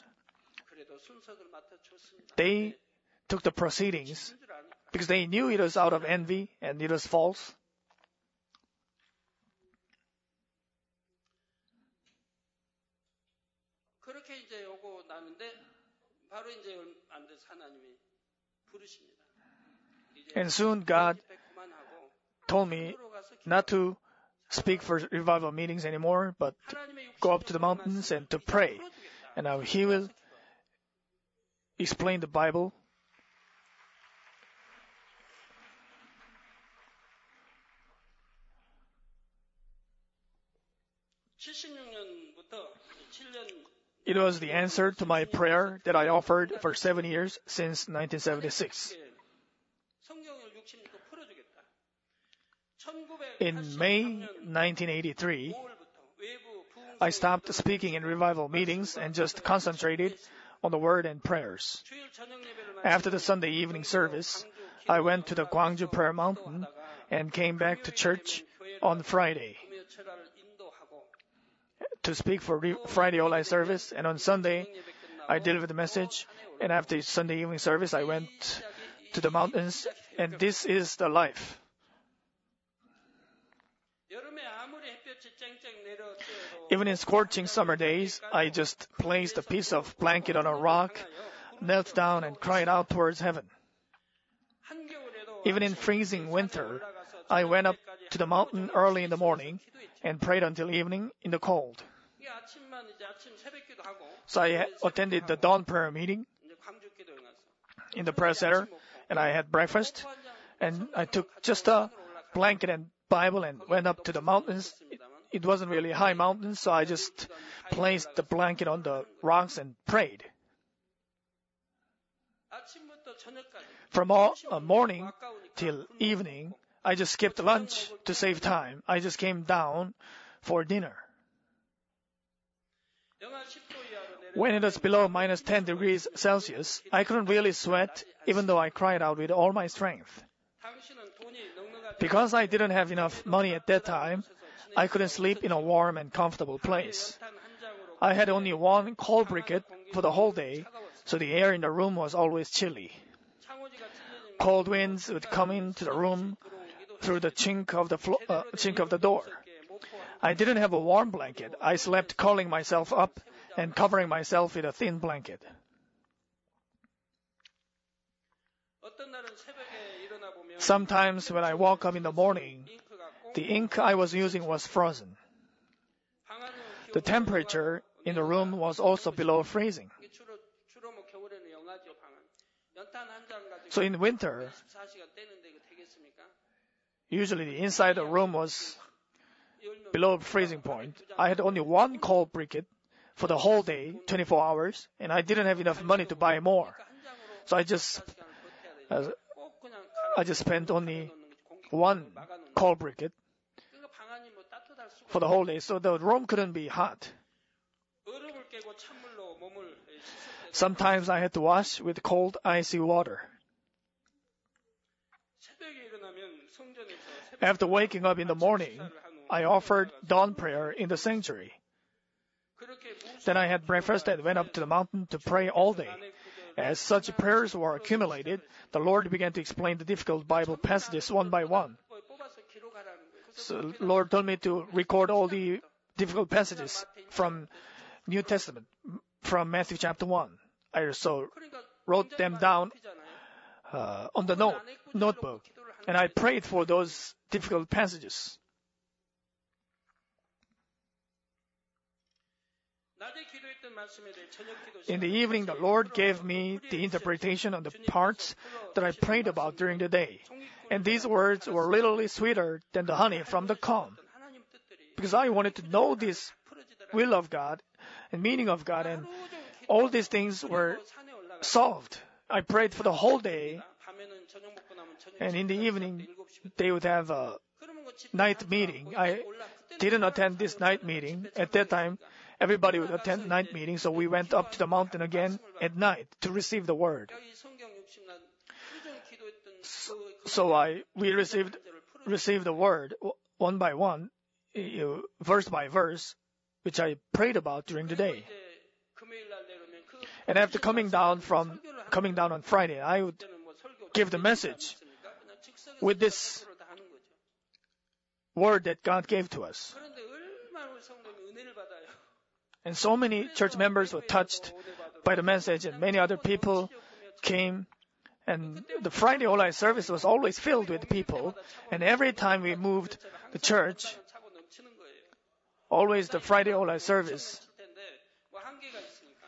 they took the proceedings because they knew it was out of envy and it was false. 그렇게 이제 오고 나는데 바로 이제 안 돼서 하나님이 부르십니다. 이제 And soon God 집회 그만하고 told me not to speak for revival meetings anymore, but to 하나님의 go up to the mountains and to pray. And now He will explain the Bible. 칠십육 년부터 칠 년 It was the answer to my prayer that I offered for seven years since nineteen seventy-six. 성경을 육십 년 풀어주겠다. In May nineteen eighty-three, 오월부터 외부 부흥 I stopped speaking in revival meetings and just concentrated on the word and prayers. 주일 저녁 예배를 After the Sunday evening service, I went to the Gwangju Prayer Mountain and came back to church on Friday 금요 철야를 인도하고 to speak for re- Friday online service, and on Sunday I delivered the message, and after Sunday evening service I went to the mountains, and this is the life. 여름에 아무리 햇볕이 쨍쨍 내려쬐도 Even in scorching summer days, I just placed a piece of blanket on a rock, knelt down and cried out towards heaven. 한겨울에도 Even in freezing winter, I went up to the mountain early in the morning and prayed until evening in the cold. 이게 아침만 이제 아침 새벽기도 하고 So I attended the dawn prayer meeting 이제 광주 기도에 가서 in the prayer center, and I had breakfast, and I took just a blanket and Bible and went up to the mountains. It, it wasn't really high mountains, so I just placed the blanket on the rocks and prayed. 아침부터 저녁까지 From all, uh, morning till evening, I just skipped lunch to save time. I just came down for dinner. 영하 십 도 이하로 내려 When it was below minus ten degrees Celsius, I couldn't really sweat, even though I cried out with all my strength. 당신은 돈이 넉넉하지 Because I didn't have enough money at that time, I couldn't sleep in a warm and comfortable place. 연탄 한 장으로 I had only one coal briquette for the whole day, so the air in the room was always chilly. 창호지가 찢어지면 Cold winds would come into the room through the chink of the flo- uh, chink of the door. I didn't have a warm blanket. I slept curling myself up and covering myself with a thin blanket. 어떤 날은 새벽에 일어나 보면 Sometimes when I woke up in the morning, 잉크가 꽁 the ink I was using was frozen. the temperature in the room was also below freezing. 이게 주로 주로 뭐 겨울에는 영하죠 방은. 연탄 한 장 가지고 So in winter, 이십사 시간 떼는데 이거 되겠습니까? usually the inside the room was 열면 below freezing point. I had only one coal briquette for the whole day, twenty-four hours, and I didn't have enough money to buy more. 한 장으로 So I just 이십사 시간을 버텨야 되죠. uh, 꼭 그냥 I just spent only 놓는 거지. 공기 one 막아놓는 coal briquette 그러니까 방안이 뭐 따뜻할 수가 for the whole day, so the room couldn't be hot. 얼음을 깨고 찬물로 몸을 씻을 때 Sometimes I had to wash with cold, icy water. 새벽에 일어나면 성전에서 새벽 After waking up in the morning, I offered dawn prayer in the sanctuary. 그렇게 Then I had breakfast and went up to the mountain to pray all day. As such prayers were accumulated, the Lord began to explain the difficult Bible passages one by one. 뽑아서 기록하라는 거예요. 그래서 So the Lord told me to record all the difficult passages from New Testament, from Matthew chapter one. I also 그러니까 wrote them down 피잖아요. uh, on the note, notebook, and I prayed for those difficult passages. 낮에 기도했던 말씀에 대해 저녁 기도 In the 시간에 evening, the Lord gave me the interpretation on the parts that I prayed about during the day. And these words were literally sweeter than the honey from the comb, 하나님 뜻들이 because I wanted to know this 풀어지더라고요. will of God and meaning of God, and all these things were 산에 올라가 solved. I prayed for the whole day, 밤에는 저녁 먹고 나면 저녁 and in the 식사 evening, 때 일곱 시부터. they would have a 그러면 그 집회 night 가서 meeting. 거기 I 올라- 그때는 didn't 사람 attend this 사는 night 사람은 meeting. 집회 At that time, 참석하니까. everybody would attend night meeting, so we went up to the mountain again at night to receive the word. 여기 성경 육십 난 꾸준히 기도했던 그- 그 So I we received 문제를 풀어- received the word one by one, you- verse by verse, which I prayed about during the 그리고 day. 이제 금요일 날 내려오면 그 And after coming down from coming down on Friday, I would 그때는 뭐 설교 give the 준비되지 message 않았으니까 그냥 즉석에서 with this 설교를 다 하는 거죠. word that God gave to us. 그런데 얼마나 우리 성도님이 은혜를 받아요. And so many church members were touched by the message, and many other people came. And the Friday online service was always filled with people. And every time we moved the church, 차고 넘치는 거예요. always the Friday online service 넘칠 텐데 뭐 한계가 있으니까.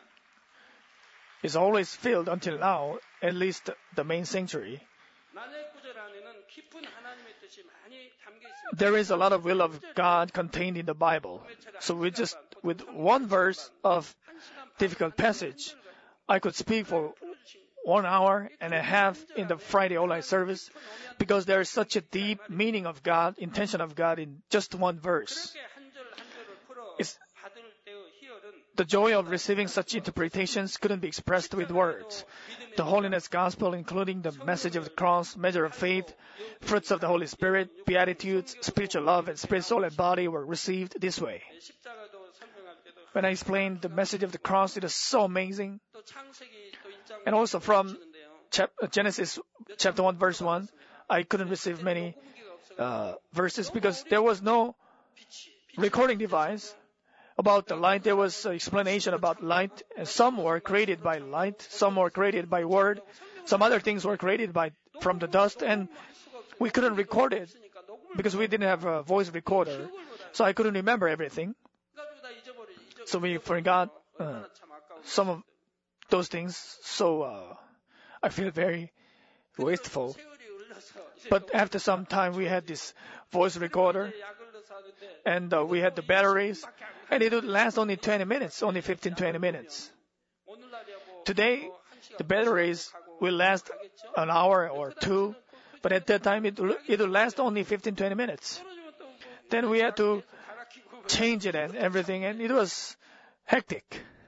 is always filled until now, at least the main sanctuary. 만약 구절 안에는 깊은 하나님의 뜻이 많이 담겨 있습니다. There is a lot of will of God contained in the Bible. So we just, with one verse of difficult passage, I could speak for one hour and a half in the Friday online service because there is such a deep meaning of God, intention of God in just one verse. 그렇게 한 절 한 절을 풀어 It's- 받을 때의 희열은 The joy of receiving such interpretations couldn't be expressed with words. The holiness gospel, including the message of the cross, measure of faith, fruits of the Holy Spirit, beatitudes, spiritual love, and spirit, soul, and body were received this way. 십자가도 설명할 때도 When I explained the message of the cross, it is so amazing. 또 창세기 또 일 장 And also from 보시는데요. chap- uh, Genesis chapter one, verse one, I couldn't receive many 공기가 없어 uh, verses because there was no 빛이 recording device about the light. There was an explanation about light, and some were created by light, some were created by word, some other things were created by from the dust, and we couldn't record it because we didn't have a voice recorder, so I couldn't remember everything. 가지고 다 잊어버려. 잊어- So we forgot uh, 얼마나 참 아까워. some of those things. So uh, I feel very wasteful. 세월이 흘러서 But after some time, we had this voice recorder, 약을 넣어서 하는데 and uh, we had the batteries, and it would last only twenty minutes, only fifteen to twenty minutes. 오늘날이야 뭐 Today, 뭐 한 시간 the batteries will last 가겠죠? an hour or two, but at that time, it will, it will last only fifteen to twenty minutes. 떨어지면 또 뭐 Then we had to 갈아 끼고 change it and everything, and it was hectic.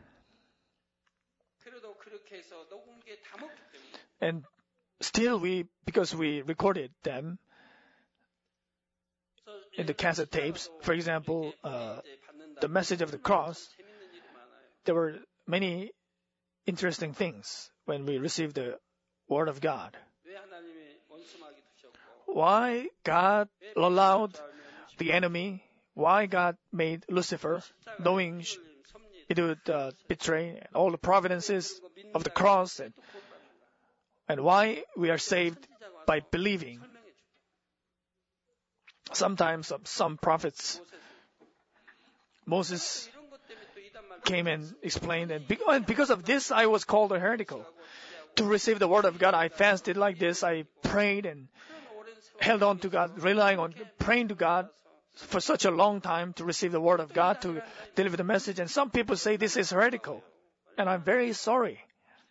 그래도 그렇게 해서 녹음기에 다 먹기 때문에 And still, we, because we recorded them 그래서 in the cassette tapes, for example, uh, 이제 받는다. the message of the cross, 재밌는 일이 많아요. there were many interesting things when we received the Word of God. 왜 하나님이 원수마귀 두셨고 Why God allowed the enemy, why God made Lucifer, knowing sh- it would uh, betray all the providences of the cross, and, and why we are saved by believing. Sometimes some, some prophets, Moses came and explained, and be- and because of this, I was called a heretical. To receive the word of God, I fasted like this. I prayed and held on to God, relying on praying to God for such a long time to receive the word of God, to deliver the message. And some people say this is heretical, and I'm very sorry.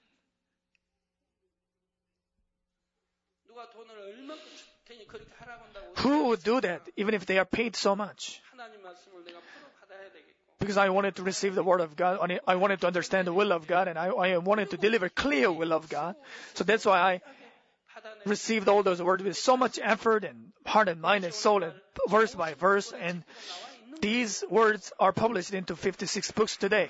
누가 돈을 얼마큼 줄 테니 그렇게 하라고 한다고 Who would do that, even if they are paid so much? 하나님 말씀을 내가 풀어 받아야 되겠고 Because I wanted to receive the word of God, I wanted to understand the will of God, and I, I wanted to deliver clear will of God. So that's why I received all those words with so much effort and heart and mind and soul and verse by verse. And these words are published into fifty-six books today.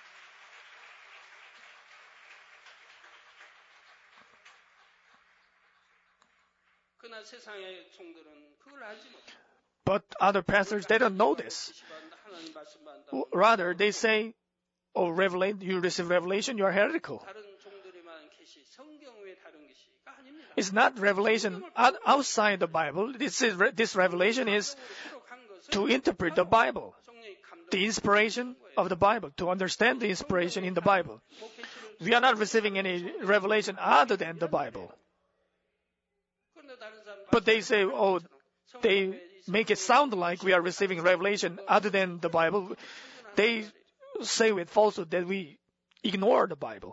그러나 세상의 종들은 그걸 알지 못해. But other pastors, they don't know this. 하나님 말씀 받는다. Rather, they say, oh, revelate, you receive revelation, you are heretical. 다른 종들에만 계시 성경 외에 다른 계시가 아닙니다. It's not revelation out- outside the Bible. This, is, this revelation is to interpret the Bible, the inspiration of the Bible, to understand the inspiration in the Bible. We are not receiving any revelation other than the Bible. But they say, oh, they make it sound like we are receiving revelation other than the Bible. They say with falsehood that we ignore the Bible.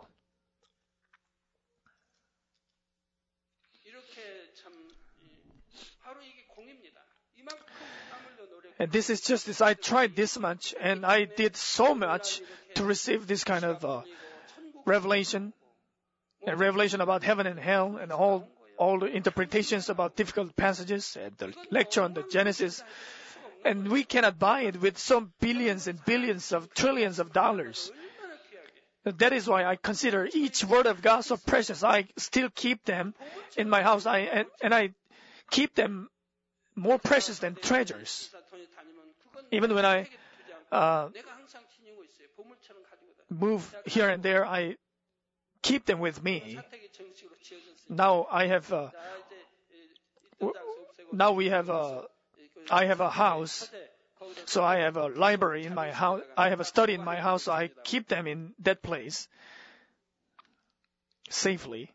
이렇게 참 바로 이게 공입니다. 이만큼 땀 흘려 노력. And this is justice. I tried this much, and I did so much to receive this kind of uh, revelation, and revelation about heaven and hell, and all all the interpretations about difficult passages, and the lecture on the Genesis. And we cannot buy it with some billions and billions of trillions of dollars. That is why I consider each word of God so precious. I still keep them in my house, I, and, and I keep them more precious than treasures. Even when I uh, 내가 항상 지니고 있어요. 보물처럼 가지고 다녀요. move here and there, I keep them with me. 사택이 정식으로 지어졌어요. Now I have, uh, 자, 이제 이 땅 없애고 now we have a, I have a house. 사택, 거기다 So I have a library in my house. I have a study in my house. So I keep them in that place safely.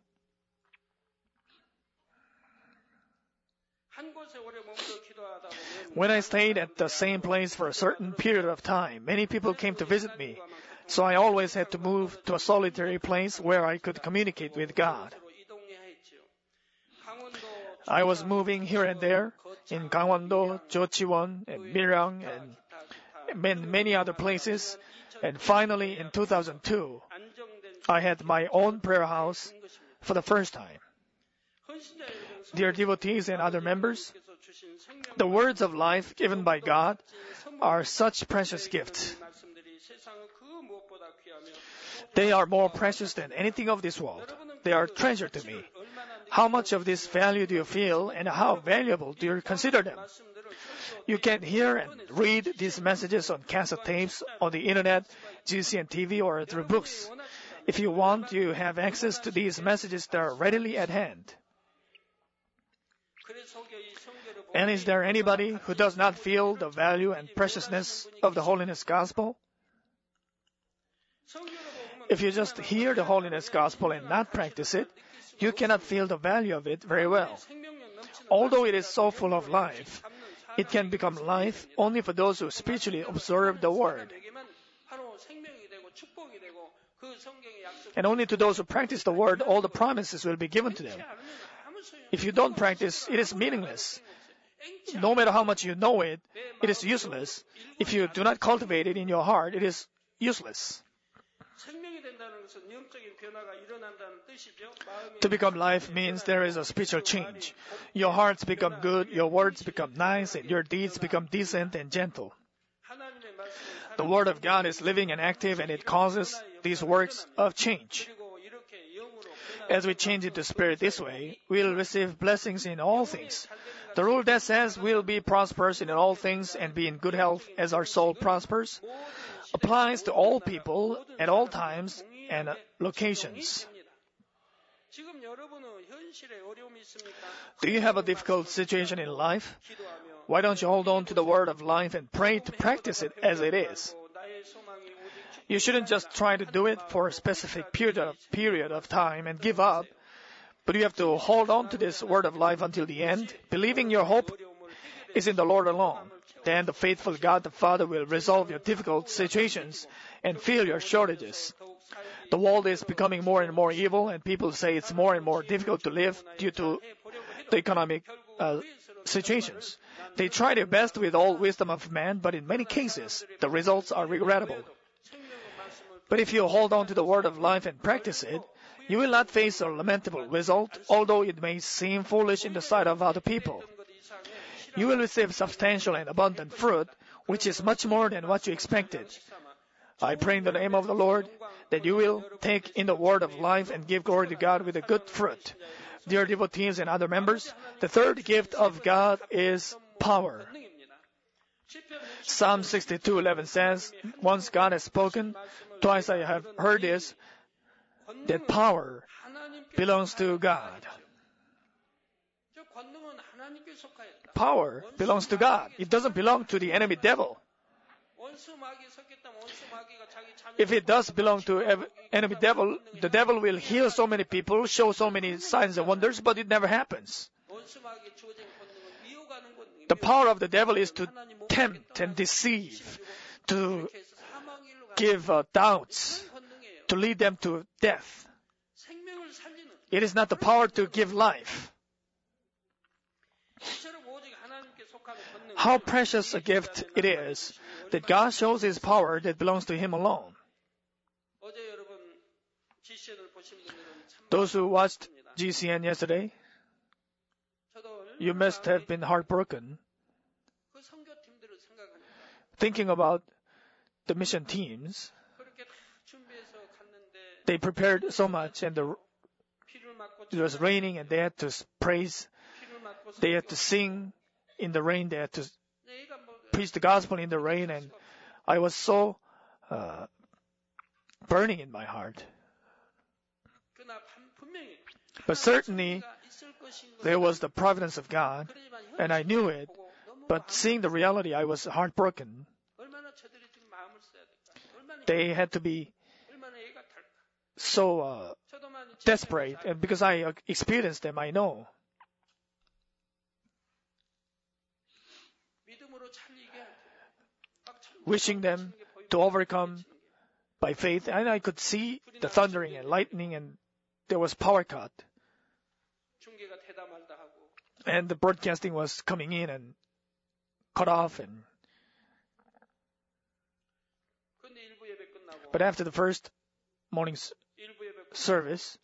한 곳에 오래 머물러 기도하다 보면 When I stayed at the same place for a certain period of time, many people came to visit me. So I always had to move to a solitary place where I could communicate with God. 서로 이동해야 했지요. 강원도 I was moving here and there in Gangwon-do, Jochiwon, and Mirang, and man- many other places. And finally, in two thousand two, 안정된 I had my own prayer house for the first time. 헌신자 여러분, Dear devotees and other members, 성령께서 주신 생명 the words of life given by God are such precious gifts. 말씀들이 세상은 그 무엇보다 귀하며 They are more precious than anything of this world. They are treasure to me. How much of this value do you feel, and how valuable do you consider them? You can hear and read these messages on cassette tapes, on the internet, G C N T V, or through books. If you want, you have access to these messages that are readily at hand. And is there anybody who does not feel the value and preciousness of the Holiness Gospel? If you just hear the Holiness Gospel and not practice it, you cannot feel the value of it very well. Although it is so full of life, it can become life only for those who spiritually observe the Word. And only to those who practice the Word, all the promises will be given to them. If you don't practice, it is meaningless. No matter how much you know it, it is useless. If you do not cultivate it in your heart, it is useless. To become life means there is a spiritual change. Your hearts become good, your words become nice, and your deeds become decent and gentle. The Word of God is living and active, and it causes these works of change. As we change into spirit this way, we'll receive blessings in all things. The rule that says we'll be prosperous in all things and be in good health as our soul prospers applies to all people at all times and locations. Do you have a difficult situation in life? Why don't you hold on to the word of life and pray to practice it as it is? You shouldn't just try to do it for a specific period of, period of time and give up, but you have to hold on to this word of life until the end, believing your hope is in the Lord alone. Then the faithful God the Father will resolve your difficult situations and fill your shortages. The world is becoming more and more evil, and people say it's more and more difficult to live due to the economic uh, situations. They try their best with all wisdom of man, but in many cases, the results are regrettable. But if you hold on to the word of life and practice it, you will not face a lamentable result, although it may seem foolish in the sight of other people. You will receive substantial and abundant fruit, which is much more than what you expected. I pray in the name of the Lord that you will take in the word of life and give glory to God with a good fruit. Dear devotees and other members, the third gift of God is power. Psalm sixty-two eleven says, once God has spoken, twice I have heard this, that power belongs to God. Power belongs to God. It doesn't belong to the enemy devil. If it does belong to ev- enemy devil, the devil will heal so many people, show so many signs and wonders, but it never happens. The power of the devil is to tempt and deceive, to give uh, doubts, to lead them to death. It is not the power to give life. How precious a gift it is that God shows His power that belongs to Him alone. Those who watched G C N yesterday, you must have been heartbroken thinking about the mission teams. They prepared so much, and the, it was raining, and they had to praise, they had to sing in the rain, they had to preach the gospel in the rain, and I was so uh, burning in my heart. But certainly, there was the providence of God, and I knew it, but seeing the reality, I was heartbroken. They had to be so uh, desperate, and because I uh, experienced them, I know. Wishing them to overcome by faith, and I could see the thundering and lightning, and there was power cut. And the broadcasting was coming in and cut off. And but after the first morning service,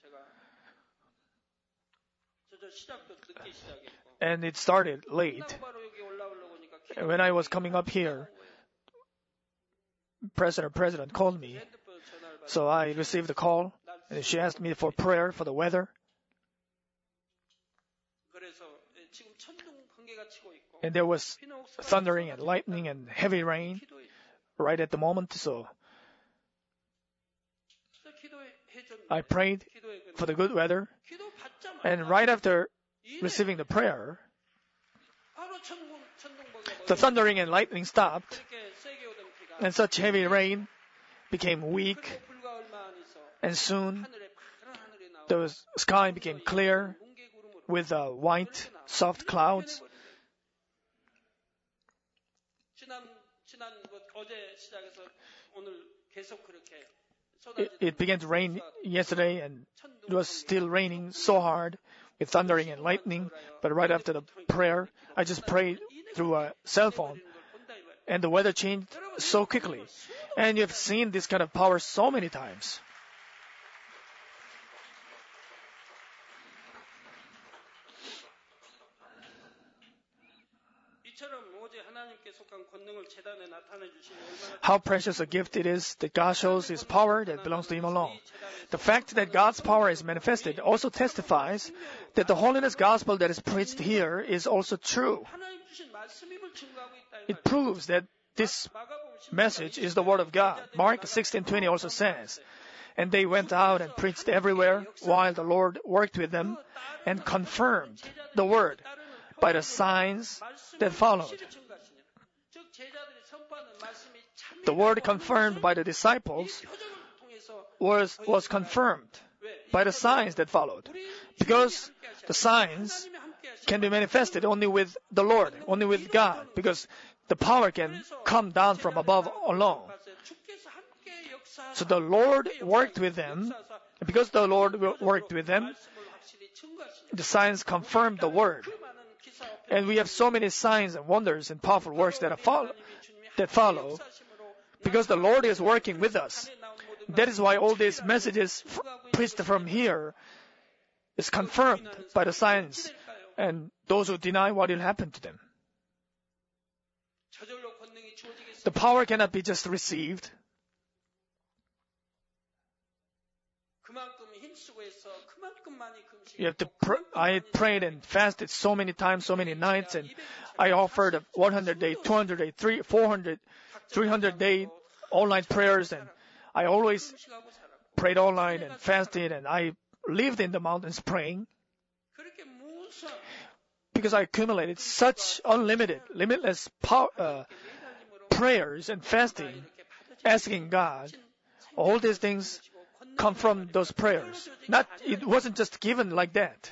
and it started late, and when I was coming up here, President President called me, so I received a call, and she asked me for prayer for the weather. And there was thundering and lightning and heavy rain right at the moment, so I prayed for the good weather, and right after receiving the prayer, the thundering and lightning stopped, and such heavy rain became weak, and soon the sky became clear with uh, white, soft clouds. It, it began to rain yesterday, and it was still raining so hard with thundering and lightning. But right after the prayer, I just prayed through a cell phone, and the weather changed so quickly. And you've seen this kind of power so many times. How precious a gift it is that God shows His power that belongs to Him alone. The fact that God's power is manifested also testifies that the holiness gospel that is preached here is also true. It proves that this message is the Word of God. Mark sixteen twenty also says, and they went out and preached everywhere while the Lord worked with them and confirmed the Word by the signs that followed. the word confirmed by the disciples was, was confirmed by the signs that followed. Because the signs can be manifested only with the Lord, only with God, because the power can come down from above alone. So the Lord worked with them. Because the Lord worked with them, the signs confirmed the word. And we have so many signs and wonders and powerful works that, are follow, that follow. Because the Lord is working with us. That is why all these messages f- preached from here is confirmed by the signs and those who deny what will happen to them. The power cannot be just received. You have to pr- I prayed and fasted so many times, so many nights, and I offered a one hundred day, two hundred day, three, four hundred, three hundred day online prayers, and I always prayed online and fasted, and I lived in the mountains praying because I accumulated such unlimited, limitless power, uh, prayers and fasting, asking God. All these things come from those prayers. Not, it wasn't just given like that.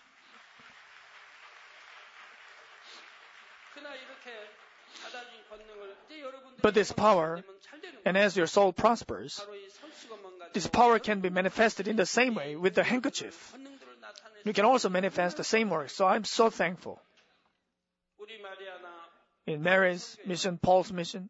But this power, and as your soul prospers, this power can be manifested in the same way with the handkerchief. You can also manifest the same work. So I'm so thankful. In Mary's mission, Paul's mission,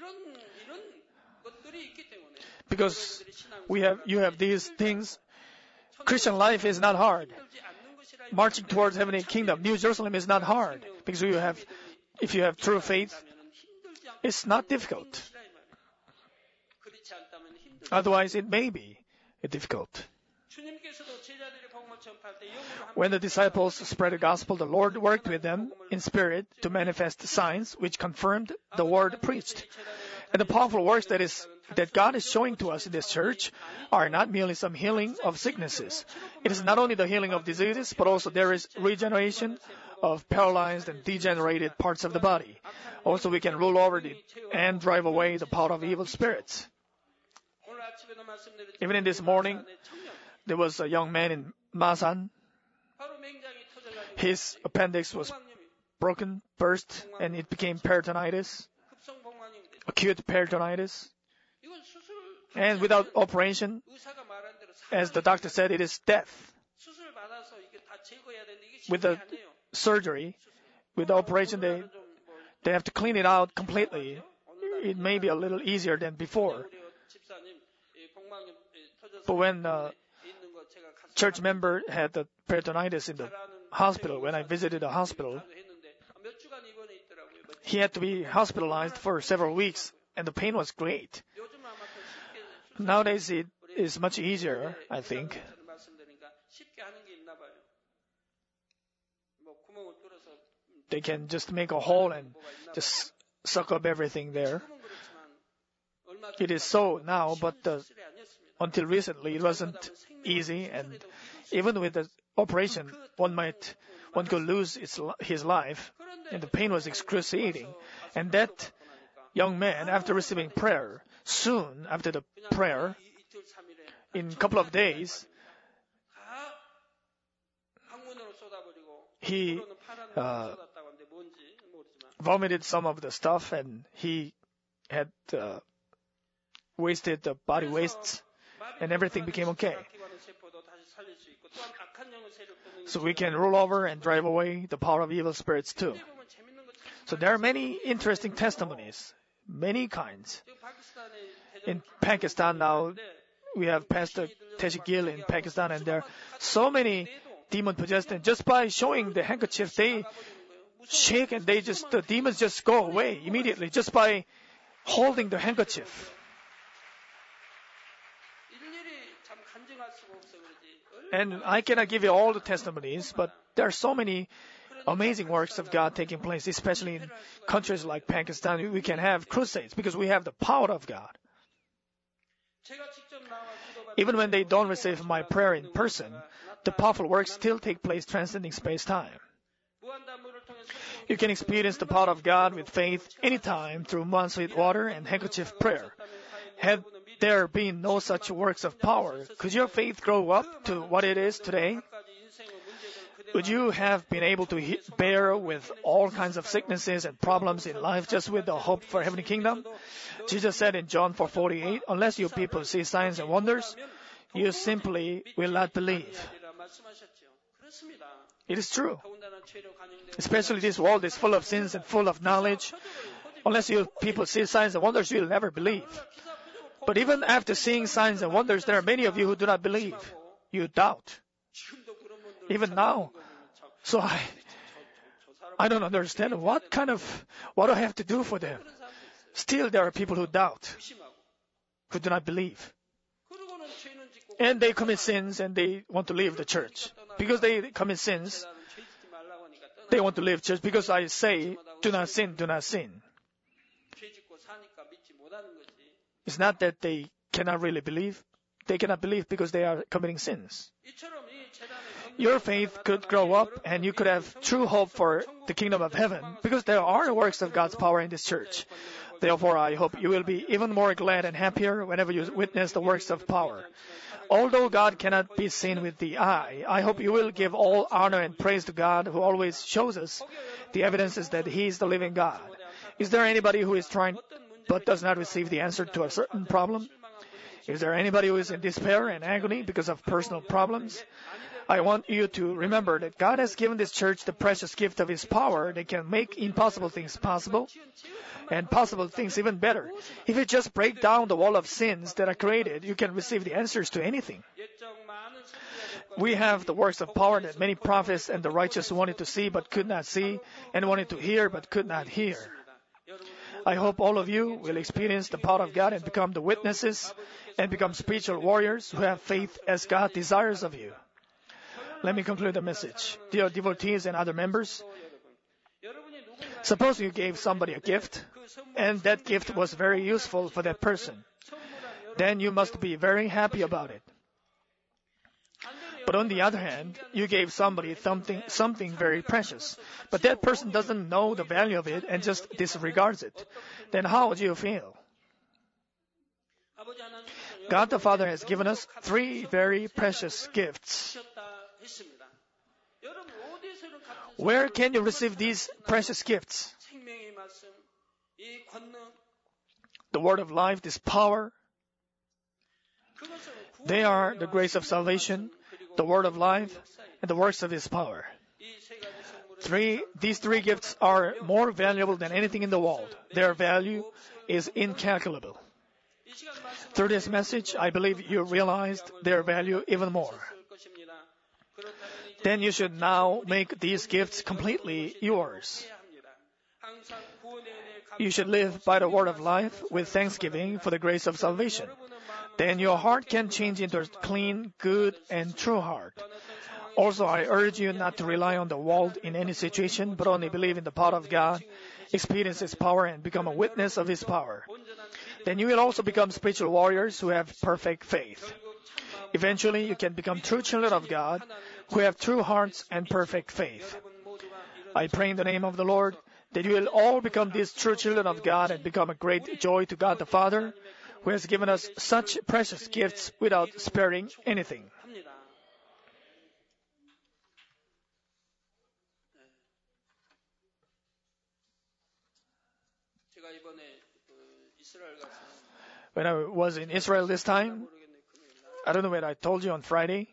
because we have, you have these things. Christian life is not hard. Marching towards heavenly kingdom, New Jerusalem is not hard because you have, if you have true faith, it's not difficult. Otherwise, it may be difficult. When the disciples spread the gospel, the Lord worked with them in spirit to manifest signs which confirmed the word preached. And the powerful works that is that God is showing to us in this church are not merely some healing of sicknesses. It is not only the healing of diseases, but also there is regeneration of paralyzed and degenerated parts of the body. Also, we can rule over the, and drive away the power of evil spirits. Even in this morning, there was a young man in Masan. His appendix was broken, burst, and it became peritonitis, acute peritonitis. And without operation, as the doctor said, it is death. With the surgery, with the operation, they, they have to clean it out completely. It may be a little easier than before. But when a church member had the peritonitis in the hospital, when I visited the hospital, he had to be hospitalized for several weeks, and the pain was great. Nowadays, it is much easier, I think. They can just make a hole and just suck up everything there. It is so now, but uh, until recently, it wasn't easy, and even with the operation, one might, one could lose its, his life, and the pain was excruciating. And that young man, after receiving prayer, soon after the prayer, in a couple of days, he uh, vomited some of the stuff, and he had uh, wasted the body wastes, and everything became okay. So we can rule over and drive away the power of evil spirits too. So there are many interesting testimonies, many kinds. In Pakistan now, we have Pastor Tesh Gill in Pakistan, and there are so many demon-possessed, and just by showing the handkerchief, they shake and they just, the demons just go away immediately, just by holding the handkerchief. And I cannot give you all the testimonies, but there are so many amazing works of God taking place, especially in countries like Pakistan. We can have crusades because we have the power of God. Even when they don't receive my prayer in person, the powerful works still take place transcending space-time. You can experience the power of God with faith anytime through one-sweet water and handkerchief prayer. Had there been no such works of power, could your faith grow up to what it is today? Would you have been able to he- bear with all kinds of sicknesses and problems in life just with the hope for heavenly kingdom? Jesus said in John four forty-eight, unless you people see signs and wonders, you simply will not believe. It is true. Especially this world is full of sins and full of knowledge. Unless you people see signs and wonders, you will never believe. But even after seeing signs and wonders, there are many of you who do not believe. You doubt. Even now. So I, I don't understand what kind of, what do I have to do for them? Still, there are people who doubt, who do not believe. And they commit sins and they want to leave the church. Because they commit sins, they want to leave church because I say, do not sin, do not sin. It's not that they cannot really believe. They cannot believe because they are committing sins. Your faith could grow up and you could have true hope for the kingdom of heaven because there are works of God's power in this church. Therefore, I hope you will be even more glad and happier whenever you witness the works of power. Although God cannot be seen with the eye, I hope you will give all honor and praise to God who always shows us the evidences that He is the living God. Is there anybody who is trying but does not receive the answer to a certain problem? Is there anybody who is in despair and agony because of personal problems? I want you to remember that God has given this church the precious gift of His power that can make impossible things possible and possible things even better. If you just break down the wall of sins that are created, you can receive the answers to anything. We have the works of power that many prophets and the righteous wanted to see but could not see, and wanted to hear but could not hear. I hope all of you will experience the power of God and become the witnesses and become spiritual warriors who have faith as God desires of you. Let me conclude the message. Dear devotees and other members, suppose you gave somebody a gift, and that gift was very useful for that person. Then you must be very happy about it. But on the other hand, you gave somebody something, something very precious, but that person doesn't know the value of it and just disregards it. Then how would you feel? God the Father has given us three very precious gifts. Where can you receive these precious gifts? The word of life, this power. They are the grace of salvation, the word of life, and the works of His power. Three, these three gifts are more valuable than anything in the world. Their value is incalculable. Through this message, I believe you realized their value even more. Then you should now make these gifts completely yours. You should live by the word of life with thanksgiving for the grace of salvation. Then your heart can change into a clean, good, and true heart. Also, I urge you not to rely on the world in any situation, but only believe in the power of God, experience His power, and become a witness of His power. Then you will also become spiritual warriors who have perfect faith. Eventually, you can become true children of God who have true hearts and perfect faith. I pray in the name of the Lord that you will all become these true children of God and become a great joy to God the Father, who has given us such precious gifts without sparing anything. When I was in Israel this time, I don't know when I told you on Friday,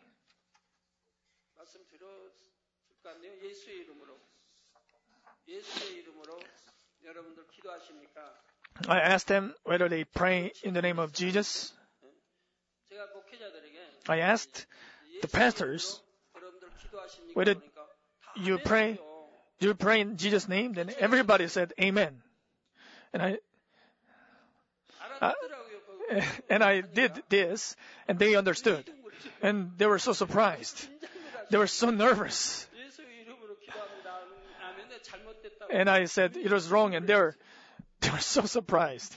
I asked them whether they pray in the name of Jesus. I asked the pastors whether you pray, do you pray in Jesus' name? Then everybody said Amen. And I, uh, and I did this, and they understood, and they were so surprised. They were so nervous. And I said it was wrong, and they were, they were so surprised.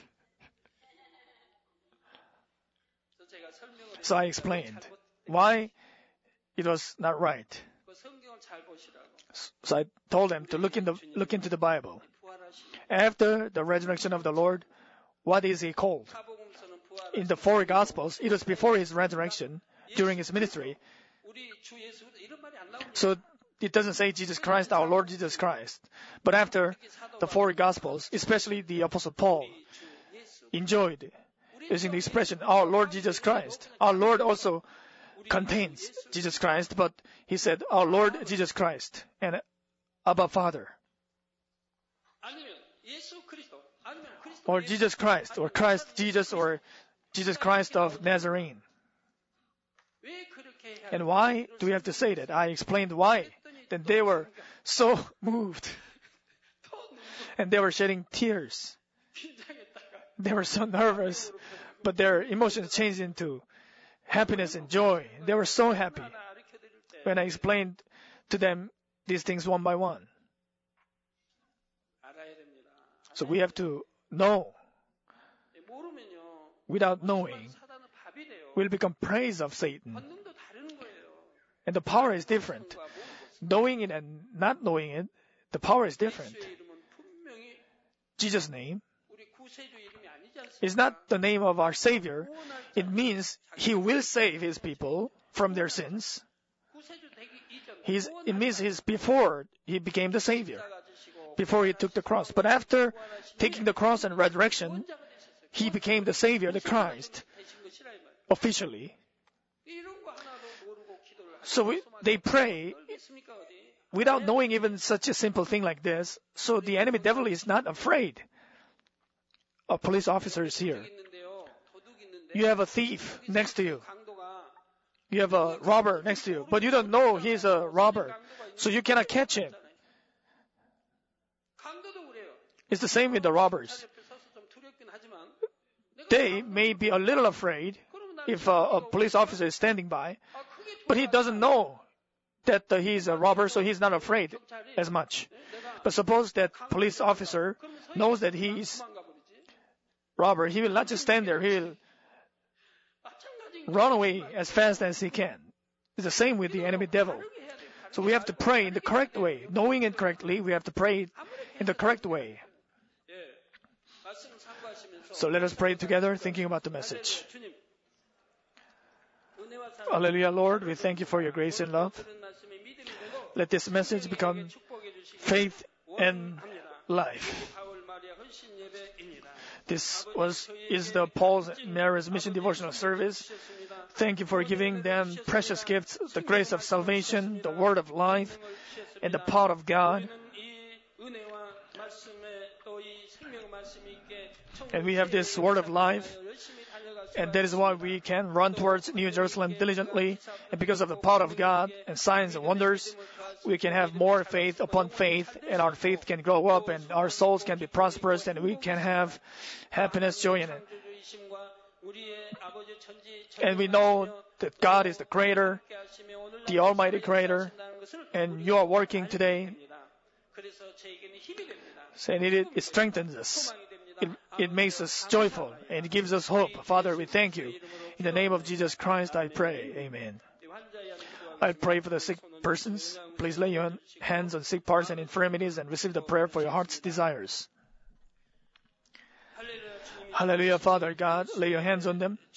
So I explained why it was not right. 성경을 잘 보시라고. So I told them to look in the look into the Bible. 부활하시. After the resurrection of the Lord, what is he called? 사복음서는 부활하시. In the four Gospels, it was before his resurrection, during his ministry. 우리 주 예수 이런 말이 안 나옵니다. So it doesn't say Jesus Christ, our Lord Jesus Christ. But after the four Gospels, especially the Apostle Paul, 주 예수. enjoyed using the expression, our Lord Jesus Christ. Our Lord also contains Jesus Christ, but he said, our Lord Jesus Christ and Abba Father, 아니면 예수 그리스도 아니면 그리스도 or 예수. Jesus Christ, or Christ Jesus, or Jesus Christ of Nazarene. 왜 그렇게 해야 And why do we have to say that? I explained why. Then they were so moved, and they were shedding tears. 긴장했다가 They were so nervous, but their emotions changed into happiness and joy. They were so happy 하나 가르쳐 드릴 때 when I explained to them these things one by one. 알아야 됩니다. So we have to know. 모르면요. Without knowing, 사단은 밥이 돼요. we'll become praise of Satan. 권능도 다른 거예요. And the power is different. Knowing it and not knowing it, the power is different. 예수의 이름은 분명히 Jesus' name 우리 구세주 이름이 아니지 않습니까? is not the name of our Savior. It means He will save His people from their sins. 구세주 되기 이전 He's, it means He's before He became the Savior, before He took the cross. But after taking the cross and resurrection, He became the Savior, the Christ, officially. So we, they pray without knowing even such a simple thing like this. So the enemy devil is not afraid of police officers here. You have a thief next to you. You have a robber next to you, but you don't know he's a robber, so you cannot catch him. It's the same with the robbers. They may be a little afraid if a, a police officer is standing by, but he doesn't know that uh, he's a robber, so he's not afraid as much. But suppose that police officer knows that he's robber, he will not just stand there, he will run away as fast as he can. It's the same with the enemy devil. So we have to pray in the correct way. Knowing it correctly, we have to pray in the correct way. So let us pray together, thinking about the message. Hallelujah, Lord, we thank you for your grace and love. Let this message become faith and life. This was is the Paul's Mary's Mission Devotional Service. Thank you for giving them precious gifts, the grace of salvation, the word of life, and the power of God. And we have this word of life, and that is why we can run towards New Jerusalem diligently. And because of the power of God and signs and wonders, we can have more faith upon faith, and our faith can grow up, and our souls can be prosperous, and we can have happiness, joy in it. And we know that God is the Creator, the Almighty Creator, and you are working today. And it, it strengthens us. It, it makes us joyful, and it gives us hope. Father, we thank you. In the name of Jesus Christ, I pray. Amen. I pray for the sick persons. Please lay your hands on sick parts and infirmities and receive the prayer for your heart's desires. Hallelujah, Father God. Lay your hands on them.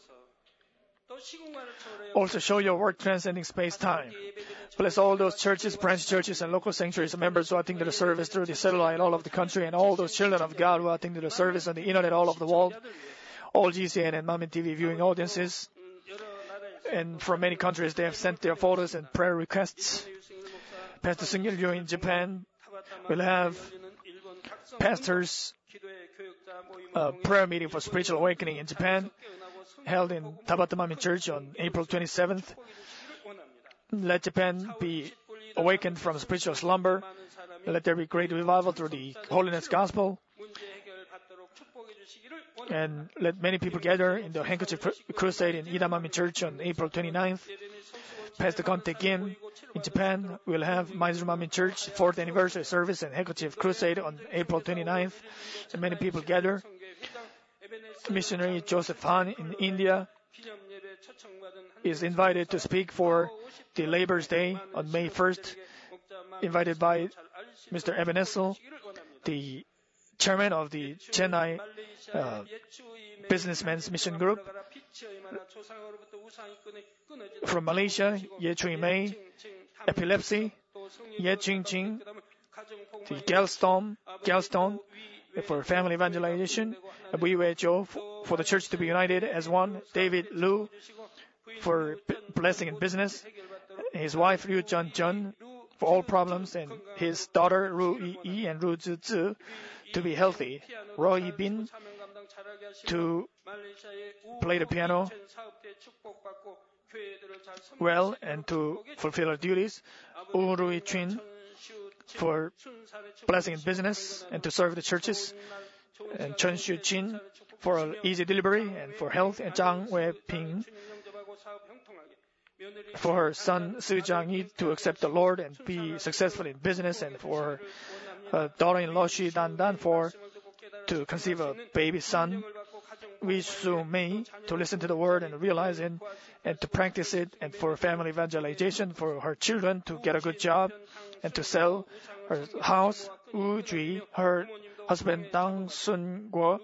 Also show your work transcending space-time. Bless all those churches, branch churches, and local sanctuaries, members who are attending the service through the satellite all over the country, and all those children of God who are attending the service on the internet all over the world, all G C N and Manmin T V viewing audiences. And from many countries, they have sent their photos and prayer requests. Pastor Seung-il Ryo in Japan will have pastors' uh, prayer meeting for spiritual awakening in Japan, held in Tabata Manmin Church on April twenty-seventh. Let Japan be awakened from spiritual slumber. Let there be great revival through the Holiness Gospel. And let many people gather in the Handkerchief Crusade in Ida Manmin Church on April twenty-ninth. Pastor Conte Kim in Japan will have Maizuru Manmin Church fourth anniversary service and Handkerchief Crusade on April twenty-ninth. And many people gather. Missionary Joseph Han in India is invited to speak for the Labor's Day on May first, invited by Mister Ebenezer, the chairman of the Chennai uh, Businessmen's Mission Group. From Malaysia, Ye Chui Mei, epilepsy, Ye Ching Ching, the Galstone, Galstone for family evangelization, Bui Wei Zhou for the church to be united as one, David Lu for blessing in business, his wife Liu Jun Jun for all problems, and his daughter Ru Yi Yi and Ru Zhi Zhi to be healthy, Roy Bin to play the piano well and to fulfill our duties, U Rui Chun for blessing in business and to serve the churches, and Chen Shu Jin for easy delivery and for health, and Zhang Wei Ping for her son Su Jiang-yi to accept the Lord and be successful in business, and for her daughter-in-law Xu Dan Dan for to conceive a baby son, Wei Su Mei to listen to the word and realize it and to practice it, and for family evangelization for her children to get a good job and to sell her house, Wu Jui, her husband Dang Sun Guo,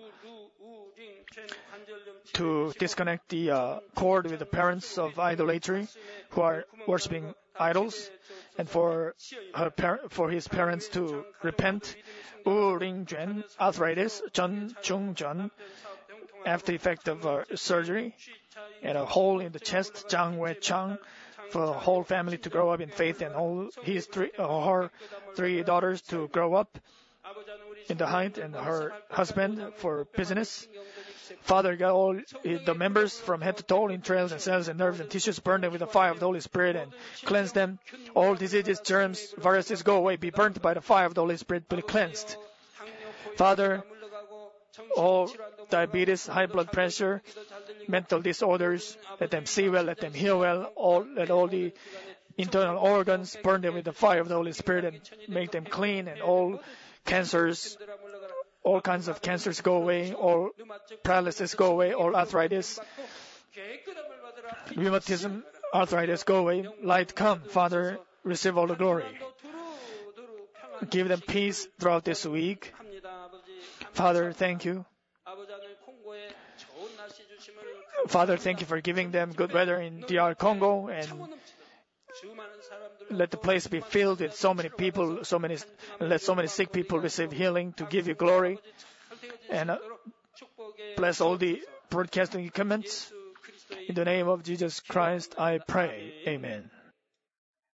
to disconnect the uh, cord with the parents of idolatry who are worshipping idols, and for her par- for his parents to repent, Wu Ling Juan, arthritis, Chen Chung Juan, after effect of uh, surgery, and a hole in the chest, Zhang Wei Chang, for the whole family to grow up in faith, and all his three, uh, her three daughters to grow up in the height, and her husband for business. Father God, all the members from head to toe, entrails and cells and nerves and tissues, burn them with the fire of the Holy Spirit and cleanse them. All diseases, germs, viruses go away, be burnt by the fire of the Holy Spirit, be cleansed. Father, all diabetes, high blood pressure, mental disorders, let them see well, let them heal well, all, let all the internal organs burn them with the fire of the Holy Spirit and make them clean, and all cancers, all kinds of cancers go away, all paralysis go away, all arthritis, rheumatism, arthritis go away. Light come, Father, receive all the glory. Give them peace throughout this week. Father, thank you. Father, thank you for giving them good weather in D R Congo, and let the place be filled with so many people, so many, and let so many sick people receive healing to give you glory. And uh, bless all the broadcasting equipment. In the name of Jesus Christ, I pray. Amen.